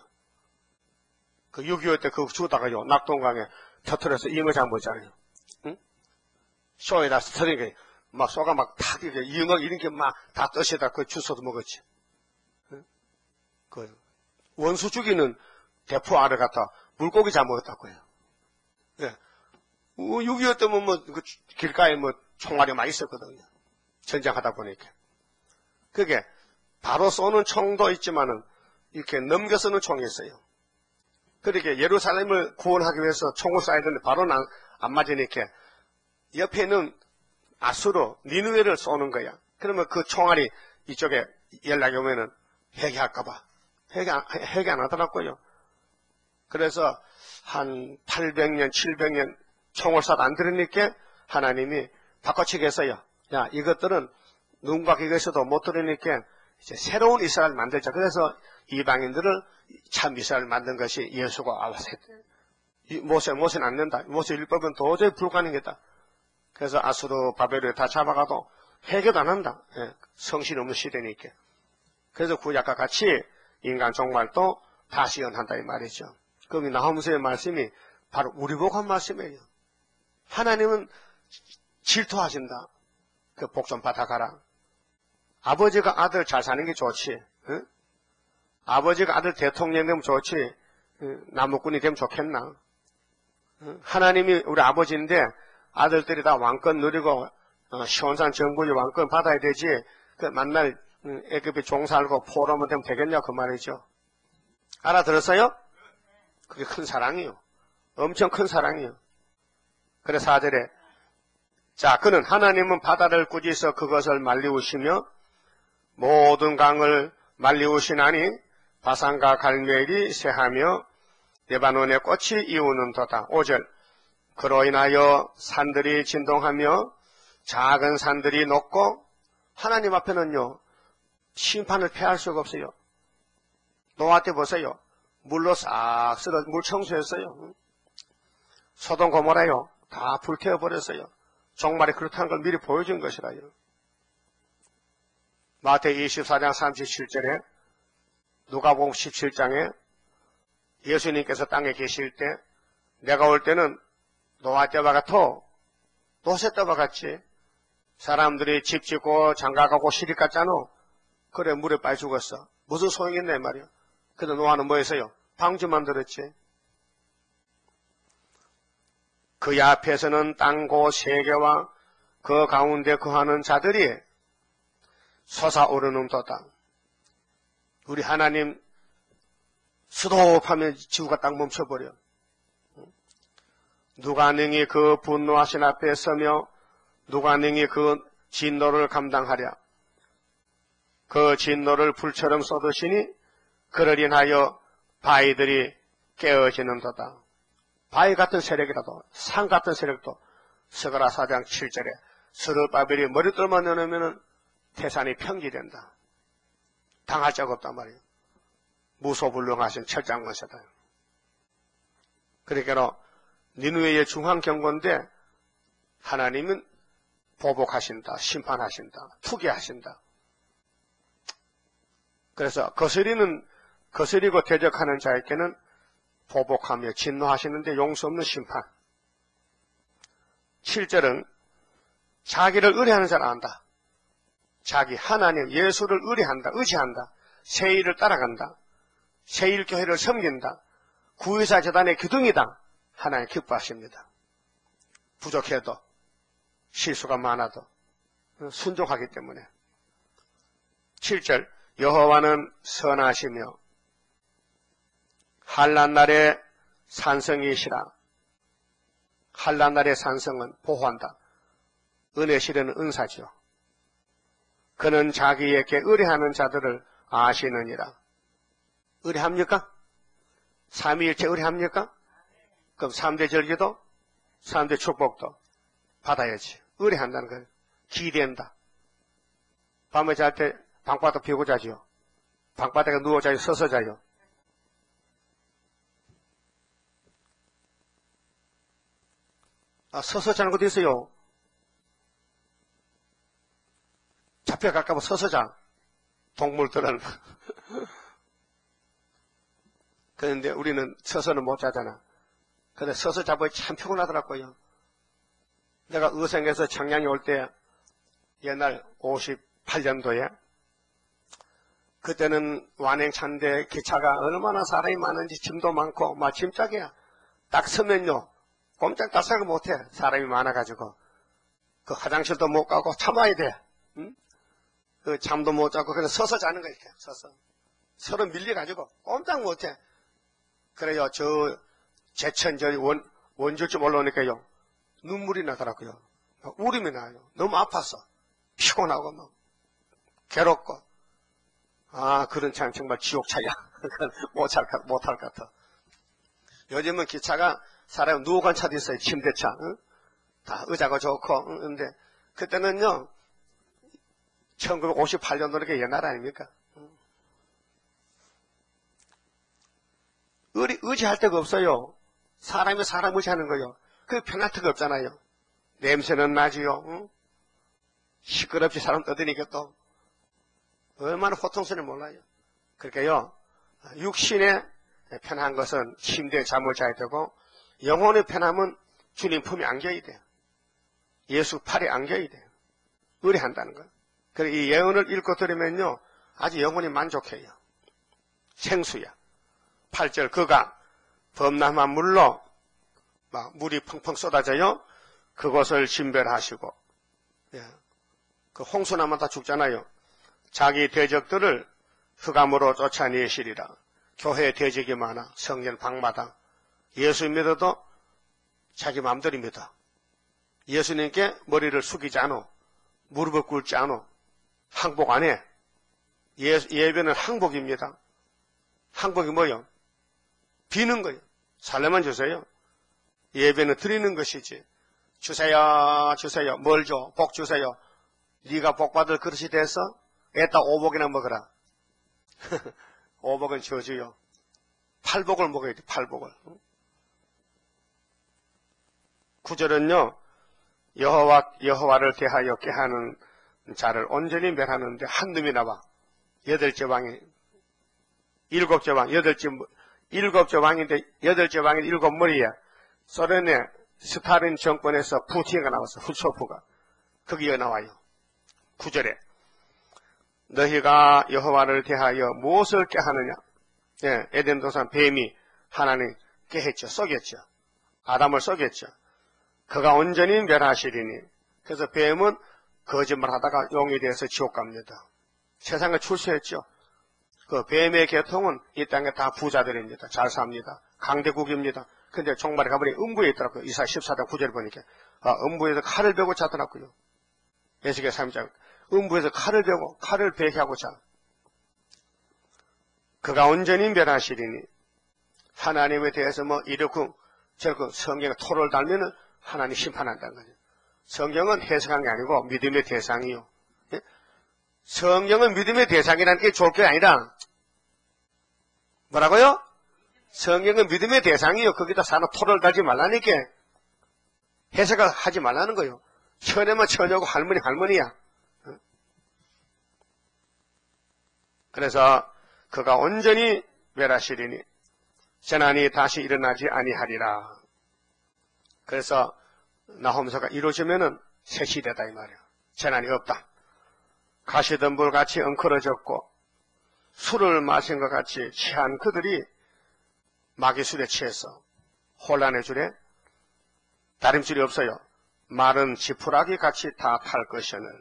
Speaker 1: 그 육이오 때 그거 주다가요. 낙동강에 터뜨려서 잉어 잡았잖아요. 응? 쇼에다 터뜨리니까 막 쏘가 막 탁 이렇게 잉어 이런 게 막 다 떠시다 그 주워도 먹었지. 응? 그 원수 죽이는 대포 알을 갖다 물고기 잡아먹었다고요. 예. 육이오 때면 뭐, 그 길가에 뭐 총알이 많이 있었거든요. 전쟁하다 보니까. 그게 바로 쏘는 총도 있지만은 이렇게 넘겨 쏘는 총이 있어요. 그렇게 예루살렘을 구원하기 위해서 총을 쏴야 되는데 바로는 안, 안 맞으니까 옆에 있는 아수르, 니느웨를 쏘는 거야. 그러면 그 총알이 이쪽에 연락이 오면은 회개할까봐. 회개, 회개 안 하더라고요. 그래서 한 팔백 년, 칠백 년 총을 쏴도 안 들으니까 하나님이 바꿔치기 했어요. 야, 이것들은 누군가 그것에도 못 들으니까 이제 새로운 이스라엘 만들자. 그래서 이방인들을 참 이스라엘 만든 것이 예수가 와서 모세, 모세는 안 된다. 모세 율법은 도저히 불가능했다. 그래서 아수르, 바벨을 다 잡아가도 해결도 안 한다. 예, 성신 없는 시대니까. 그래서 구약과 같이 인간 종말도 다시 연한다 이 말이죠. 그럼 이 나홈서의 말씀이 바로 우리 보고 한 말씀이에요. 하나님은 질투하신다. 그 복 좀 받아가라. 아버지가 아들 잘 사는 게 좋지. 응? 아버지가 아들 대통령 되면 좋지. 응? 나무꾼이 되면 좋겠나. 응? 하나님이 우리 아버지인데 아들들이 다 왕권 누리고 어, 시온산 정부의 왕권 받아야 되지. 그 만날 응, 애굽에 종 살고 포로만 되면 되겠냐 그 말이죠. 알아들었어요? 그게 큰 사랑이요. 엄청 큰 사랑이요. 그래 사 절에 자 그는 하나님은 바다를 꾸짖어 그것을 말리우시며 모든 강을 말리우시나니 바산과 갈멜이 새하며 레바논의 꽃이 이우는도다. 오 절 그로 인하여 산들이 진동하며 작은 산들이 녹고 하나님 앞에는요 심판을 피할 수가 없어요. 노아 때 보세요. 물로 싹 쓸어 물 청소했어요. 소돔 고모라요 다 불태워버렸어요. 정말이 그렇다는 걸 미리 보여준 것이라요. 마태복음 이십사 장 삼십칠 절에 누가복음 십칠 장에 예수님께서 땅에 계실 때 내가 올 때는 노아 때와 같아 노새 때와 같지 사람들이 집 짓고 장가가고 시집 갔잖아. 그래 물에 빠져 죽었어. 무슨 소용이 있네 말이야. 근데 노아는 뭐 했어요? 방주 만들었지. 그 앞에서는 땅고 세계와 그 가운데 거하는 자들이 솟아오르는도다. 우리 하나님 수도하면 지구가 딱 멈춰버려. 누가 능히 그 분노하신 앞에 서며 누가 능히 그 진노를 감당하랴. 그 진노를 불처럼 쏟으시니 그를 인하여 바위들이 깨어지는도다. 바위 같은 세력이라도 산 같은 세력도 스가랴 사 장 칠 절에 스룹바벨이 머릿돌만 내놓으면 태산이 평지된다. 당할 자가 없단 말이에요. 무소불능하신 철장권세다. 그러니까 니느웨의 중앙 경고인데 하나님은 보복하신다, 심판하신다, 투기하신다. 그래서 거스리는 거스리고 대적하는 자에게는 보복하며 진노하시는데 용서 없는 심판. 칠 절은 자기를 의뢰하는 자를 안다. 자기 하나님 예수를 의뢰한다, 의지한다. 세일을 따라간다. 세일교회를 섬긴다. 구의사 재단의 기둥이다. 하나님 기뻐하십니다. 부족해도 실수가 많아도 순종하기 때문에. 칠 절 여호와는 선하시며 한란날의 산성이시라. 한란날의 산성은 보호한다. 은혜 실은 은사지요. 그는 자기에게 의뢰하는 자들을 아시느니라. 의뢰합니까? 삼위일체 의뢰합니까? 그럼 삼대 절기도 삼대 축복도 받아야지. 의뢰한다는 거예요. 기대한다. 밤에 잘 때 방바닥 펴고 자지요. 방바닥에 누워 자요. 서서 자요. 아, 서서 자는 것도 있어요. 잡혀갈까봐 서서 자. 동물들은. 그런데 우리는 서서는 못 자잖아. 근데 서서 자보니 참 피곤하더라고요. 내가 의성에서 청량이 올 때 옛날 오십팔 년도에 그때는 완행차인데 기차가 얼마나 사람이 많은지 짐도 많고 막 짐짝이야. 딱 서면요 꼼짝달싹을 못해. 사람이 많아가지고 그 화장실도 못 가고 참아야 돼. 응? 그 잠도 못 자고 그래서 서서 자는 거야. 이렇게 서서 서로 밀려가지고 꼼짝 못해. 그래요. 저 제천 저 원, 원주쯤 올라오니까요 눈물이 나더라고요. 울음이 나요. 너무 아팠어. 피곤하고 막 괴롭고. 아, 그런 차는 정말 지옥차야. 못할 못할 것 같아. 요즘은 기차가 사람 누워 간 차도 있어요. 침대차. 응? 다 의자가 좋고. 응? 근데 그때는요 천구백오십팔 년도니까 옛날 아닙니까? 응? 의리, 의지할 데가 없어요. 사람이 사람 의지하는 거요. 그 편할 데가 없잖아요. 냄새는 나지요. 응? 시끄럽지 사람 떠드니까 또 얼마나 고통스러운지 몰라요. 그러니까요 육신의 편한 것은 침대에 잠을 자야 되고 영혼의 편함은 주님 품에 안겨야 돼요. 예수 팔에 안겨야 돼요. 의뢰한다는 거예요. 그래서 이 예언을 읽고 들으면요 아주 영혼이 만족해요. 생수야. 팔 절 그가 범람한 물로 막 물이 펑펑 쏟아져요. 그것을 진별하시고 예. 그 홍수나면 다 죽잖아요. 자기 대적들을 흑암으로 쫓아내시리라. 교회에 대적이 많아. 성전 방마다. 예수 믿어도 자기 마음대로 믿어. 예수님께 머리를 숙이지 않아. 무릎을 꿇지 않아. 항복 안 해. 예, 예배는 항복입니다. 항복이 뭐요? 비는 거예요. 살려만 주세요. 예배는 드리는 것이지. 주세요 주세요. 뭘 줘? 복 주세요. 네가 복 받을 그릇이 돼서 애따 오복이나 먹어라. 오복은 저주요. 팔복을 먹어야 돼. 팔복을. 구절은요 여호와 여호와를 대하여 꾀하는 자를 온전히 멸하는데 한 놈이 나와. 여덟째 왕이 일곱째 왕 여덟째 일곱째 왕인데 여덟째 왕이 일곱 머리야. 소련의 스탈린 정권에서 푸틴가 나왔어. 후초프가 거기에 나와요. 구절에 너희가 여호와를 대하여 무엇을 꾀하느냐. 예, 에덴 동산 뱀이 하나님 꾀했죠. 속였죠. 아담을 속였죠. 그가 온전히 멸하시리니. 그래서 뱀은 거짓말하다가 용이 돼서 지옥 갑니다. 세상에 출세했죠. 그 뱀의 계통은 이 땅에 다 부자들입니다. 잘 삽니다. 강대국입니다. 근데 종말에 가보니 음부에 있더라고요. 이사 십사 장 구 절 보니까 아, 음부에서 칼을 베고 자더라고요. 에스겔 삼 장 음부에서 칼을 베고 칼을 베게 하고 자. 그가 온전히 멸하시리니. 하나님에 대해서 뭐 이렇고 저렇고 성경에 토를 달면은 하나님 심판한다는 거죠. 성경은 해석한 게 아니고 믿음의 대상이요. 예? 성경은 믿음의 대상이라는 게 좋을 게 아니라 뭐라고요? 성경은 믿음의 대상이요. 거기다 사는 토를 달지 말라니까. 해석을 하지 말라는 거요. 처녀면 처녀고 할머니 할머니야. 그래서 그가 온전히 멸하시리니 재난이 다시 일어나지 아니하리라. 그래서 나홈서가 이루어지면은 새 시대다 이 말이야. 재난이 없다. 가시덤불 같이 엉클어졌고 술을 마신 것 같이 취한 그들이 마귀 술에 취해서 혼란의 줄에 다림줄이 없어요. 마른 지푸라기 같이 다 탈 것이오늘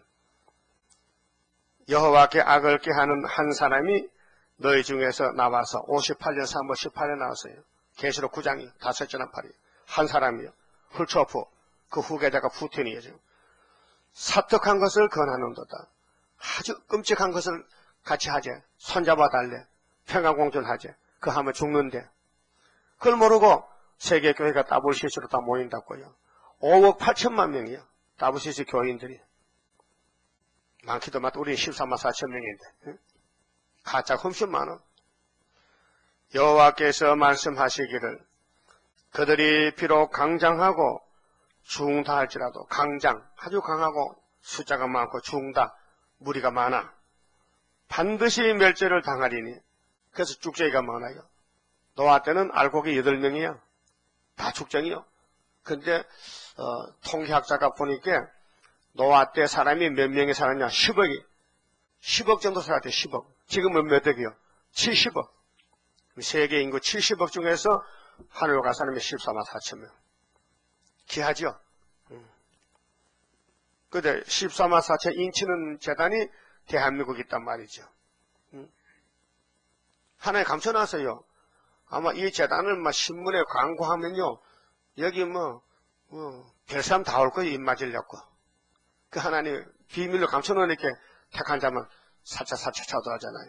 Speaker 1: 여호와께 악을 꾀하는 한 사람이 너희 중에서 나와서 오십팔 년 삼월 십팔 일 나왔어요. 계시록 구 장이 다섯째 나팔이 한 사람이요. 훌초프 그 후계자가 푸틴이에요. 지금. 사특한 것을 권하는도다. 아주 끔찍한 것을 같이 하재. 손잡아 달래. 평강공존하재. 그 하면 죽는데. 그걸 모르고 세계교회가 다블유씨씨로 다 모인다고요. 오억 팔천만 명이요. 다블유씨씨 교인들이. 많기도 많다. 우리는 십삼만 사천 명인데. 응? 가짜 훨씬 많아. 여호와께서 말씀하시기를 그들이 비록 강장하고 중다 할지라도, 강장, 아주 강하고 숫자가 많고 중다, 무리가 많아. 반드시 멸절을 당하리니. 그래서 죽쟁이가 많아요. 노아 때는 알곡이 여덟 명이야. 다 죽쟁이요. 근데 어, 통계학자가 보니까 노아 때 사람이 몇 명이 살았냐? 십억이. 십억 정도 살았대. 십억. 지금은 몇 억이요? 칠십억. 세계 인구 칠십억 중에서 하늘로 간 사람이 십사만 사천 명. 귀하죠? 음. 근데 십사만 사천 인치는 재단이 대한민국에 있단 말이죠. 음. 하나님 감춰놨어요. 아마 이 재단을 막 신문에 광고하면요, 여기 뭐, 뭐 별사람 다 올 거예요. 입 맞으려고. 그 하나님 비밀로 감춰놓으니까 택한 자만 사차사차 차도하잖아요.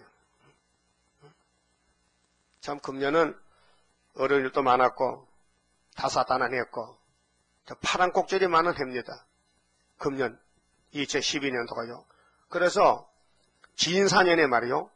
Speaker 1: 참 금년은 어려운 일도 많았고 다사다난했고 파란 꼭절이 많은 해입니다. 금년 이천십이 년도가요. 그래서 진사년에 말이요.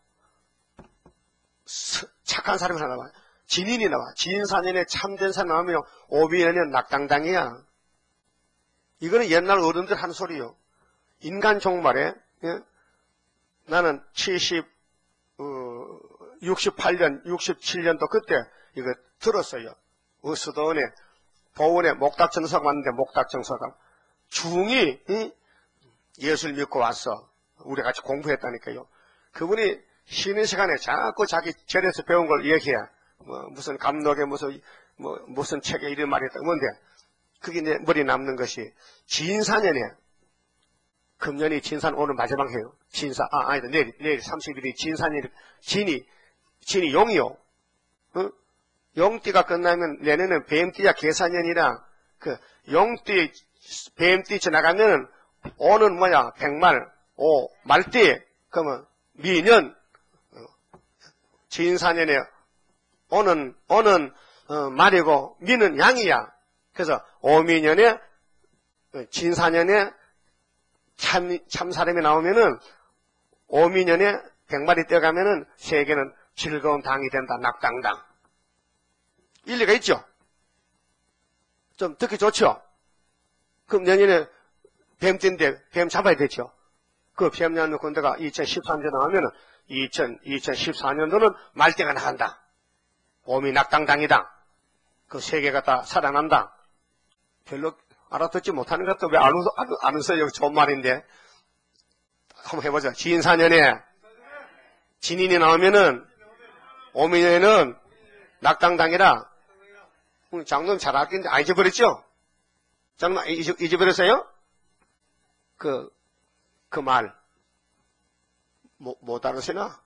Speaker 1: 착한 사람이 하나 나와. 진인이 나와. 진사년에 참된 사람 나오면 오비년에 낙당당이야. 이거는 옛날 어른들 한 소리요. 인간 종말에 예? 나는 칠십, 어, 육십팔 년, 육십칠 년도 그때 이거 들었어요. 어, 수도원에 보원에 목닥정서가 왔는데 목닥정서가 중이 예? 예술 믿고 왔어. 우리 같이 공부했다니까요. 그분이 쉬는 시간에 자꾸 자기 절에서 배운 걸 얘기해. 뭐 무슨 감독의 무슨 뭐 무슨 책에 이런 말이 있다. 뭔데? 그게 이제 머리 남는 것이 진사년에 금년이 진산 오늘 마지막 해요. 진사 아 아니다 내일 내일 삼십 일이 진산이 진이 진이 용이요. 어? 용띠가 끝나면 내년은 뱀띠야 계산년이라 그 용띠 뱀띠 지나가면은 오는 뭐야 백말 오 말띠 그러면 미년 진사년에 오는 오는 어, 말이고 미는 양이야. 그래서 오미년에 진사년에 참, 참 사람이 나오면은 오미년에 백마리 뛰어가면은 세계는 즐거운 당이 된다. 낙당당. 일리가 있죠? 좀 듣기 좋죠? 그럼 내년에 뱀띠인데 뱀 잡아야 되죠? 그 뱀 잡는 군대가 이천십삼 년 나오면은 이천십사 년도는 말띠가 나간다. 오미 낙당당이다. 그 세계가 다 살아난다. 별로 알아듣지 못하는 것도 왜 안 웃어요? 좋은 말인데. 한번 해보자. 진사년에 진인이 나오면은 오미년에는 낙당당이라. 장로님 잘 알겠는데 안 잊어버렸죠? 장로님 잊어버렸어요? 그, 그 말. 뭐, 못 알으시나?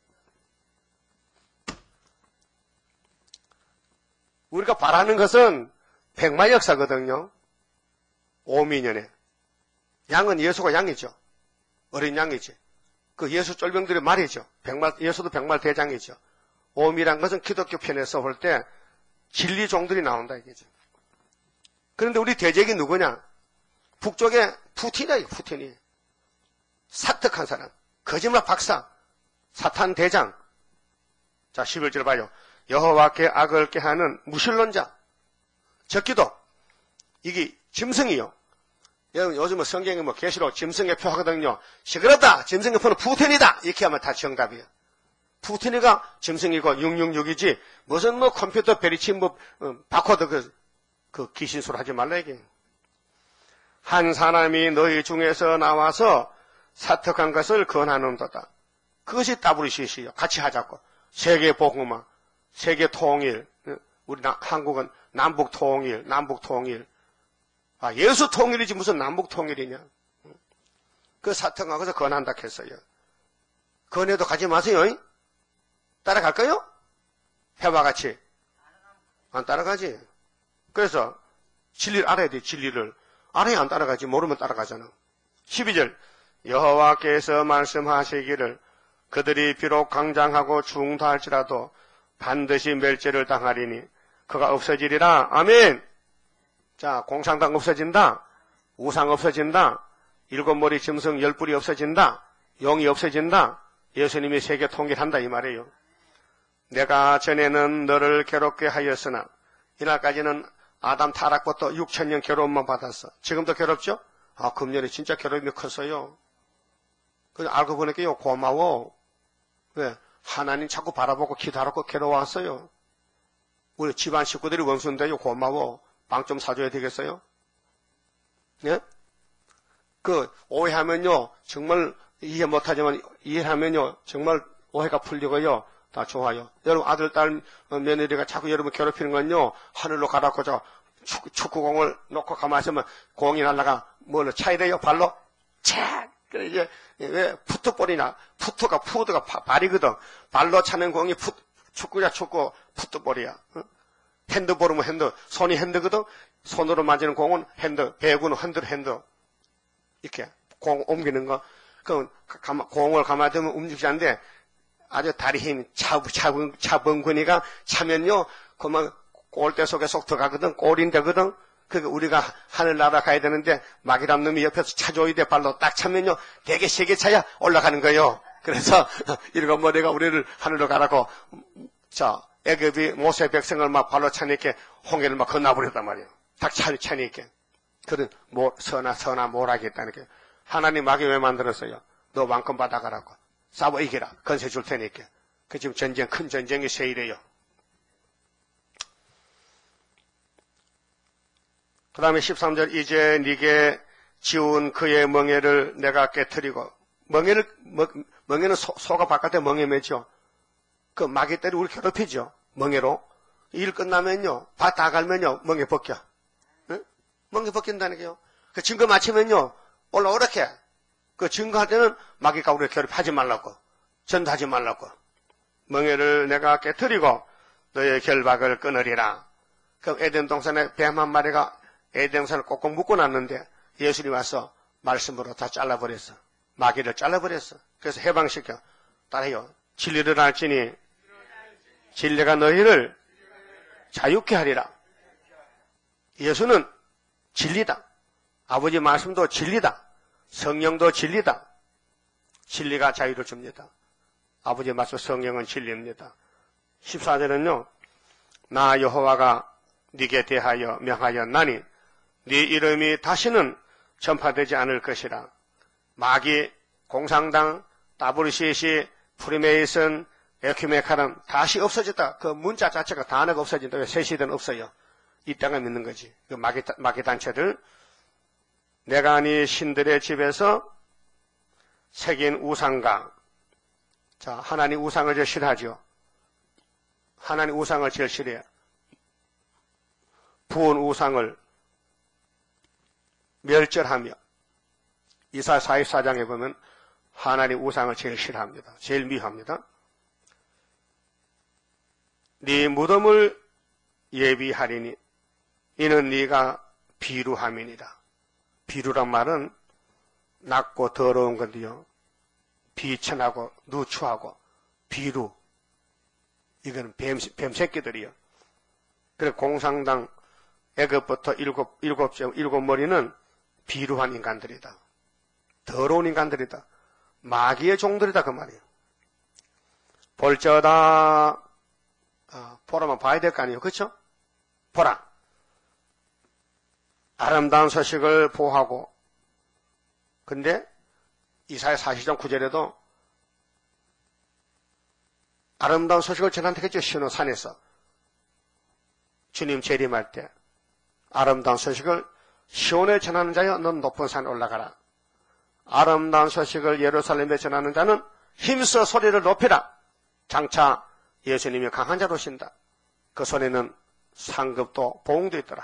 Speaker 1: 우리가 바라는 것은 백마 역사거든요. 오미년에. 양은 예수가 양이죠. 어린 양이지. 그 예수 쫄병들의 말이죠. 백말, 예수도 백말 대장이죠. 오미란 것은 기독교 편에서 볼 때 진리 종들이 나온다 이거죠. 그런데 우리 대적이 누구냐? 북쪽에 푸틴이야, 푸틴이. 사특한 사람. 거짓말 박사. 사탄 대장. 자, 십일 절 봐요. 여호와께 악을 꾀하는 무신론자. 적기도. 이게 짐승이요. 여러분 요즘은 성경에 뭐 계시록 짐승의 표 하거든요. 시끄럽다. 짐승의 표는 푸틴이다. 이렇게 하면 다 정답이에요. 푸틴이가 짐승이고 육육육이지 무슨 뭐 컴퓨터 베리치 뭐 어, 바코드 그, 그 귀신소리 하지 말라 이게. 한 사람이 너희 중에서 나와서 사특한 것을 권하는도다. 그것이 더블유씨씨요. 같이 하자고. 세계 복음화, 세계 통일. 우리 나, 한국은 남북 통일, 남북 통일. 아, 예수 통일이지 무슨 남북 통일이냐. 그 사특한 것을 권한다 했어요. 권해도 가지 마세요. 따라갈까요? 해와 같이. 안 따라가지. 그래서 진리를 알아야 돼. 진리를. 알아야 안 따라가지. 모르면 따라가잖아. 십이 절 여호와께서 말씀하시기를 그들이 비록 강장하고 중다할지라도 반드시 멸절을 당하리니 그가 없어지리라. 아멘. 자, 공상당 없어진다. 우상 없어진다. 일곱 머리 짐승 열 뿔이 없어진다. 용이 없어진다. 예수님이 세계 통일한다 이 말이에요. 내가 전에는 너를 괴롭게 하였으나 이날까지는 아담 타락부터 육천 년 괴로움만 받았어. 지금도 괴롭죠? 아, 금년에 진짜 괴로움이 컸어요. 그래서 알고 보니까요, 고마워. 왜? 하나님 자꾸 바라보고 기도하고 괴로워왔어요. 우리 집안 식구들이 원수인데요, 고마워. 빵 좀 사줘야 되겠어요? 예? 그, 오해하면요, 정말 이해 못하지만 이해하면요, 정말 오해가 풀리고요, 다 좋아요. 여러분 아들, 딸, 며느리가 자꾸 여러분 괴롭히는 건요, 하늘로 가라고 저 축구, 축구공을 놓고 가만히 있으면 공이 날라가 뭘로 차야 돼요? 발로? 차! 그래, 이게, 왜 푸트볼이나, 푸트가, 푸드가 바, 발이거든. 발로 차는 공이 푸, 축구야 축구, 푸트볼이야. 어? 핸드볼은 핸드, 손이 핸드거든. 손으로 만지는 공은 핸드, 배구는 핸드, 핸드. 이렇게 공 옮기는 거. 그 공을 가만히 두면 움직이지 않는데 아주 다리 힘, 차, 차, 차범근이가 차면요, 그만 골대 속에 쏙 들어가거든. 골인 되거든. 그러니까 우리가 하늘나라 가야 되는데 마귀란 놈이 옆에서 차줘야 돼. 발로 딱 차면요, 되게 세게 차야 올라가는 거예요. 그래서 일곱 머리가 우리를 하늘로 가라고, 자, 애굽이 모세 백성을 막 발로 차니까 홍해를 막 건너버렸단 말이에요. 딱 차, 차니까. 그런 모, 선아, 선아, 모락이 있다니까. 하나님 마귀 왜 만들었어요? 너 왕권 받아가라고. 싸워 이기라. 건세 줄 테니까. 그 지금 전쟁, 큰 전쟁이 세일해요. 그 다음에 십삼 절, 이제 네게 지운 그의 멍에를 내가 깨뜨리고, 멍에를, 멍에는 소, 소가 바깥에 멍에 매죠. 그 마귀 때리 우리 괴롭히죠. 멍에로. 일 끝나면요, 밭 다 갈면요, 멍에 벗겨. 응? 멍에 벗긴다니까요. 그 증거 마치면요, 올라오렇게. 그 증거할 때는 마귀가 우리를 괴롭히지 말라고. 전도하지 말라고. 멍에를 내가 깨뜨리고 너의 결박을 끊으리라. 그럼 에덴 동산에 뱀 한 마리가 에덴 동산을 꼭꼭 묶어놨는데 예수님이 와서 말씀으로 다 잘라버렸어. 마귀를 잘라버렸어. 그래서 해방시켜. 따라해요. 진리를 알지니 진리가 너희를 자유케 하리라. 예수는 진리다. 아버지 말씀도 진리다. 성령도 진리다. 진리가 자유를 줍니다. 아버지 말씀 성령은 진리입니다. 십사 절은요. 나 여호와가 네게 대하여 명하였나니 네 이름이 다시는 전파되지 않을 것이라. 마귀, 공상당, 따브르시시, 프리메이슨, 에큐메카는 다시 없어졌다. 그 문자 자체가 단어가 없어진다. 왜? 새 시대는 없어요. 이 땅을 믿는 거지. 그 마귀, 마귀 단체들. 내가 네 신들의 집에서 새긴 우상과, 자, 하나님 우상을 제일 싫어하죠. 하나님 우상을 제일 싫어해요. 부은 우상을 멸절하며, 이사 사십사 장에 보면 하나님 우상을 제일 싫어합니다. 제일 미워합니다. 네 무덤을 예비하리니 이는 네가 비루함이니라. 비루란 말은 낮고 더러운 건데요. 비천하고 누추하고 비루. 이건 뱀, 뱀새끼들이요. 그래 공상당 애굽부터 일곱, 일곱, 일곱 머리는 비루한 인간들이다. 더러운 인간들이다. 마귀의 종들이다 그 말이에요. 볼저다. 아, 보라만 봐야 될 거 아니에요. 그렇죠? 보라. 아름다운 소식을 보호하고, 근데 이사야 사십 장 구 절에도 아름다운 소식을 전한다겠죠. 시온의 산에서 주님 재림할 때 아름다운 소식을 시온에 전하는 자여 넌 높은 산에 올라가라. 아름다운 소식을 예루살렘에 전하는 자는 힘써 소리를 높이라. 장차 예수님이 강한 자로 오신다. 그 손에는 상급도 보응도 있더라.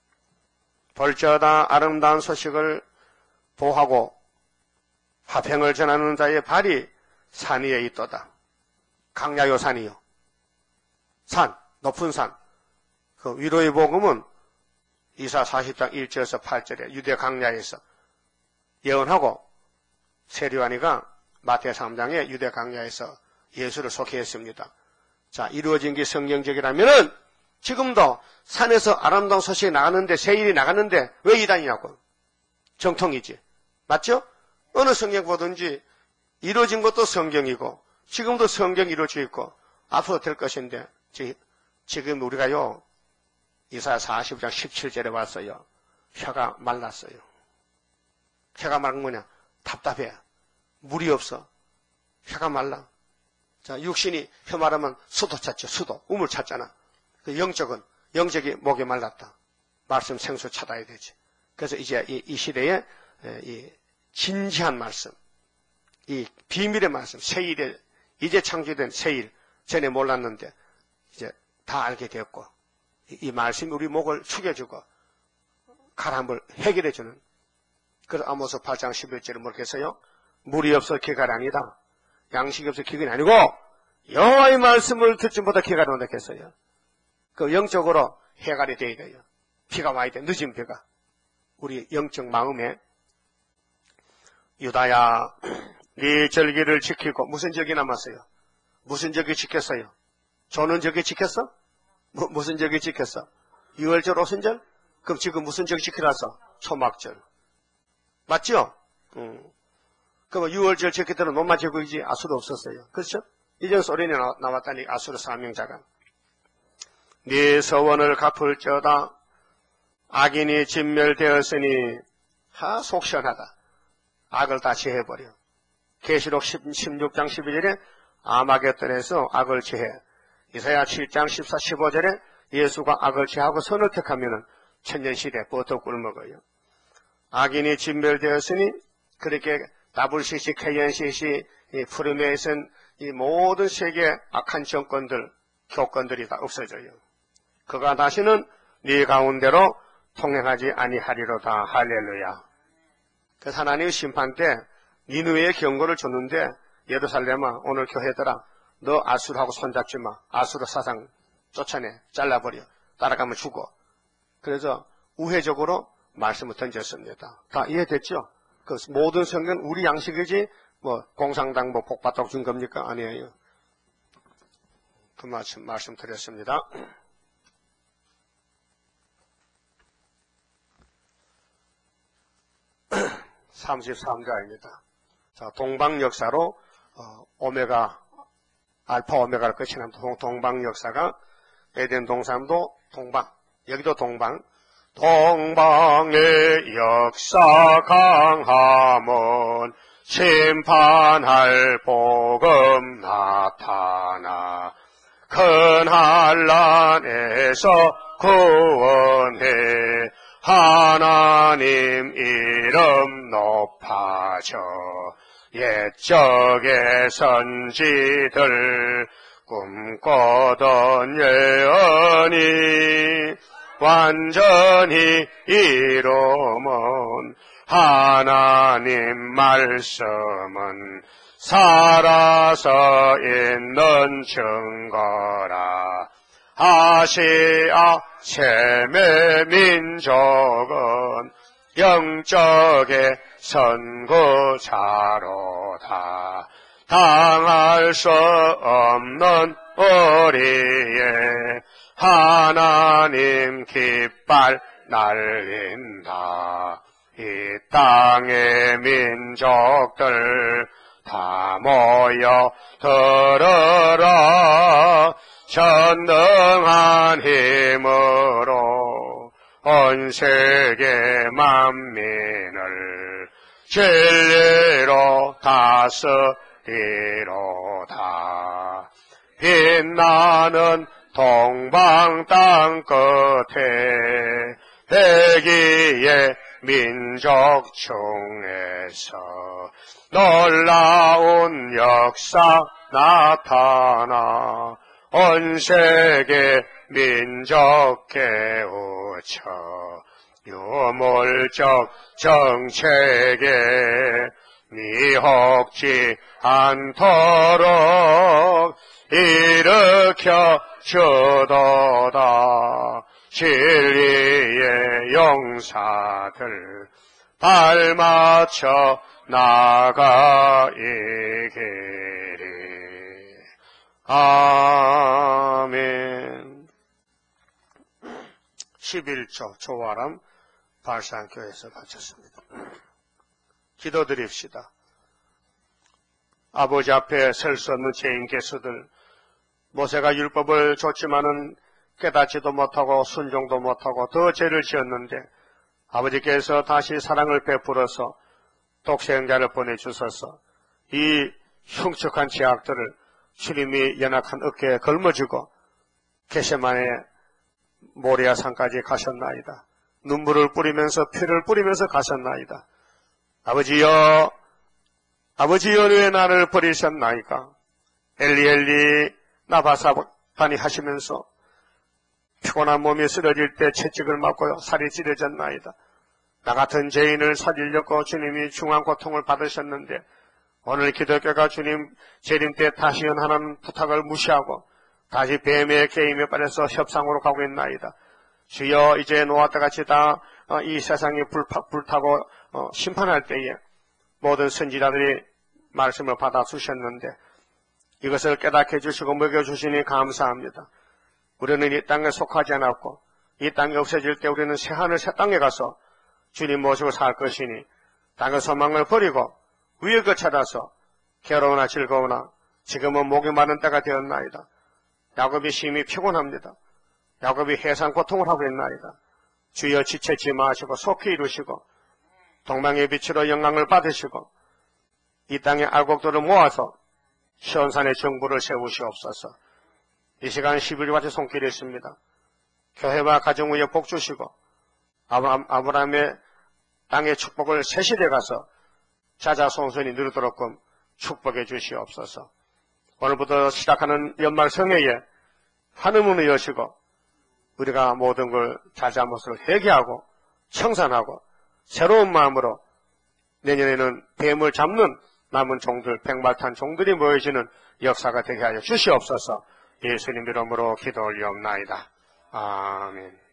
Speaker 1: 볼지어다 아름다운 소식을 보하고 화평을 전하는 자의 발이 산 위에 있도다. 강야요 산이요. 산, 높은 산. 그 위로의 복음은 이사 사십 장 일 절에서 팔 절에 유대 강야에서 예언하고 세리와니가 마태 삼 장에 유대 강야에서 예수를 소개했습니다. 자, 이루어진 게 성경적이라면은 지금도 산에서 아름다운 소식이 나가는데, 세일이 나가는데 왜 이단이냐고. 정통이지. 맞죠? 어느 성경 보든지 이루어진 것도 성경이고 지금도 성경이 이루어져 있고 앞으로 될 것인데 지금 우리가요 이사야 사십오 장 십칠 절에 왔어요. 혀가 말랐어요. 혀가 말은 뭐냐? 답답해. 물이 없어. 혀가 말라. 자, 육신이 혀 말하면 수도 찾죠. 수도. 우물 찾잖아. 그 영적은 영적이 목이 말랐다. 말씀 생수 찾아야 되지. 그래서 이제 이, 이 시대에 이 진지한 말씀, 이 비밀의 말씀, 세일에 이제 창조된 세일 전에 몰랐는데 이제 다 알게 되었고 이, 이 말씀이 우리 목을 축여주고 가람을 해결해주는. 그래서 아모스 팔 장 십일 절에 뭐렇게 했어요? 물이 없어 기갈이 아니다. 양식이 없어 기근이 아니고 여호와의 말씀을 듣지 못해 기갈이 온다 했어요. 그 영적으로 해갈이 돼야 돼요. 비가 와야 돼. 늦은 비가. 우리 영적 마음에 유다야 네 절기를 지키고 무슨 절기 남았어요? 무슨 절기 지켰어요? 조는 절기 지켰어? 뭐, 무슨 절기 지켰어? 유월절 오순절? 그럼 지금 무슨 절기 지키라서? 초막절. 맞죠? 음. 그럼 유월절 지킬 때는 노마 제국이지 아수르 없었어요. 그렇죠? 이전 소련이 나왔다니 아수르 사명자가 네 서원을 갚을저다 악인이 진멸되었으니 하 속시원하다. 악을 다 제해버려. 계시록 십육 장 십이 절에 아마겟돈에서 악을 제해. 이사야 칠 장 십사, 십오 절에 예수가 악을 제하고 선을 택하면은 천년시대 버터 꿀 먹어요. 악인이 진멸되었으니 그렇게 다블시시, 케이엔시시, 푸르메이슨 이 모든 세계 악한 정권들, 교권들이 다 없어져요. 그가 다시는 네 가운데로 통행하지 아니하리로다. 할렐루야. 그래서 하나님의 심판 때 니느웨의 경고를 줬는데 예루살렘아 오늘 교회들아 너 아수르하고 손잡지 마. 아수르 사상 쫓아내. 잘라버려. 따라가면 죽어. 그래서 우회적으로 말씀을 던졌습니다. 다 이해됐죠? 그 모든 성경은 우리 양식이지 뭐 공산당 뭐 복받다고 준 겁니까? 아니에요. 그 말씀 말씀드렸습니다. 삼십삼 자입니다. 자, 동방 역사로 어, 오메가 알파 오메가를 끝이는 동방 역사가 에덴 동산도 동방, 여기도 동방. 동방의 역사 강함은 심판할 복음 나타나 큰 한란에서 구원해 하나님 이름 높아져 옛적의 선지들 꿈꿔던 예언이 완전히 이루면 하나님 말씀은 살아서 있는 증거라. 아시아 셈의 민족은 영적의 선구자로다. 당할 수 없는 우리의 하나님 깃발 날린다. 이 땅의 민족들 다 모여 들으라. 전능한 힘으로 온 세계 만민을 진리로 다스리로다. 빛나는 동방 땅 끝에 대기의 민족 중에서 놀라운 역사 나타나 온 세계 민족 깨우쳐 유물적 정책에 미혹지 않도록 일으켜 주도다. 진리의 용사들 발맞춰 나가이기리. 아멘. 십일 조 조화람 발산교회에서 바쳤습니다. 기도드립시다. 아버지 앞에 설 수 없는 죄인 개수들, 모세가 율법을 줬지만은 깨닫지도 못하고 순종도 못하고 더 죄를 지었는데 아버지께서 다시 사랑을 베풀어서 독생자를 보내주셔서 이 흉측한 죄악들을 주님이 연약한 어깨에 걸머쥐고 겟세마네 모리아 산까지 가셨나이다. 눈물을 뿌리면서 피를 뿌리면서 가셨나이다. 아버지여, 아버지여 왜 나를 버리셨나이까? 엘리 엘리 나바사바니 하시면서 피곤한 몸이 쓰러질 때 채찍을 맞고 살이 찌려졌나이다. 나 같은 죄인을 살리려고 주님이 중한 고통을 받으셨는데 오늘 기독교가 주님 재림 때 다시 연하는 부탁을 무시하고 다시 뱀의 게임에 빠져서 협상으로 가고 있나이다. 주여, 이제 노아 때같이 다 이 세상이 불타고 심판할 때에 모든 선지자들이 말씀을 받아주셨는데 이것을 깨닫게 해주시고 먹여주시니 감사합니다. 우리는 이 땅에 속하지 않았고 이 땅이 없어질 때 우리는 새하늘 새 땅에 가서 주님 모시고 살 것이니 땅의 소망을 버리고 위의 것 찾아서 괴로우나 즐거우나 지금은 목이 마른 때가 되었나이다. 야곱이 심히 피곤합니다. 야곱이 해산 고통을 하고 있나이다. 주여, 지체지 마시고 속히 이루시고 동방의 빛으로 영광을 받으시고 이 땅의 알곡들을 모아서 시온산의 정부를 세우시옵소서. 이 시간 십일 같이 손길이 있습니다. 교회와 가정 위에 복 주시고 아브람, 아브라함의 땅의 축복을 새 시대에 가서 자자손손이 누리도록끔 축복해 주시옵소서. 오늘부터 시작하는 연말 성회에 하늘문을 여시고 우리가 모든 걸 잘잘못을 회개하고 청산하고 새로운 마음으로 내년에는 뱀을 잡는 남은 종들, 백발탄 종들이 모여지는 역사가 되게 하여 주시옵소서. 예수님 이름으로 기도 올리옵나이다. 아멘.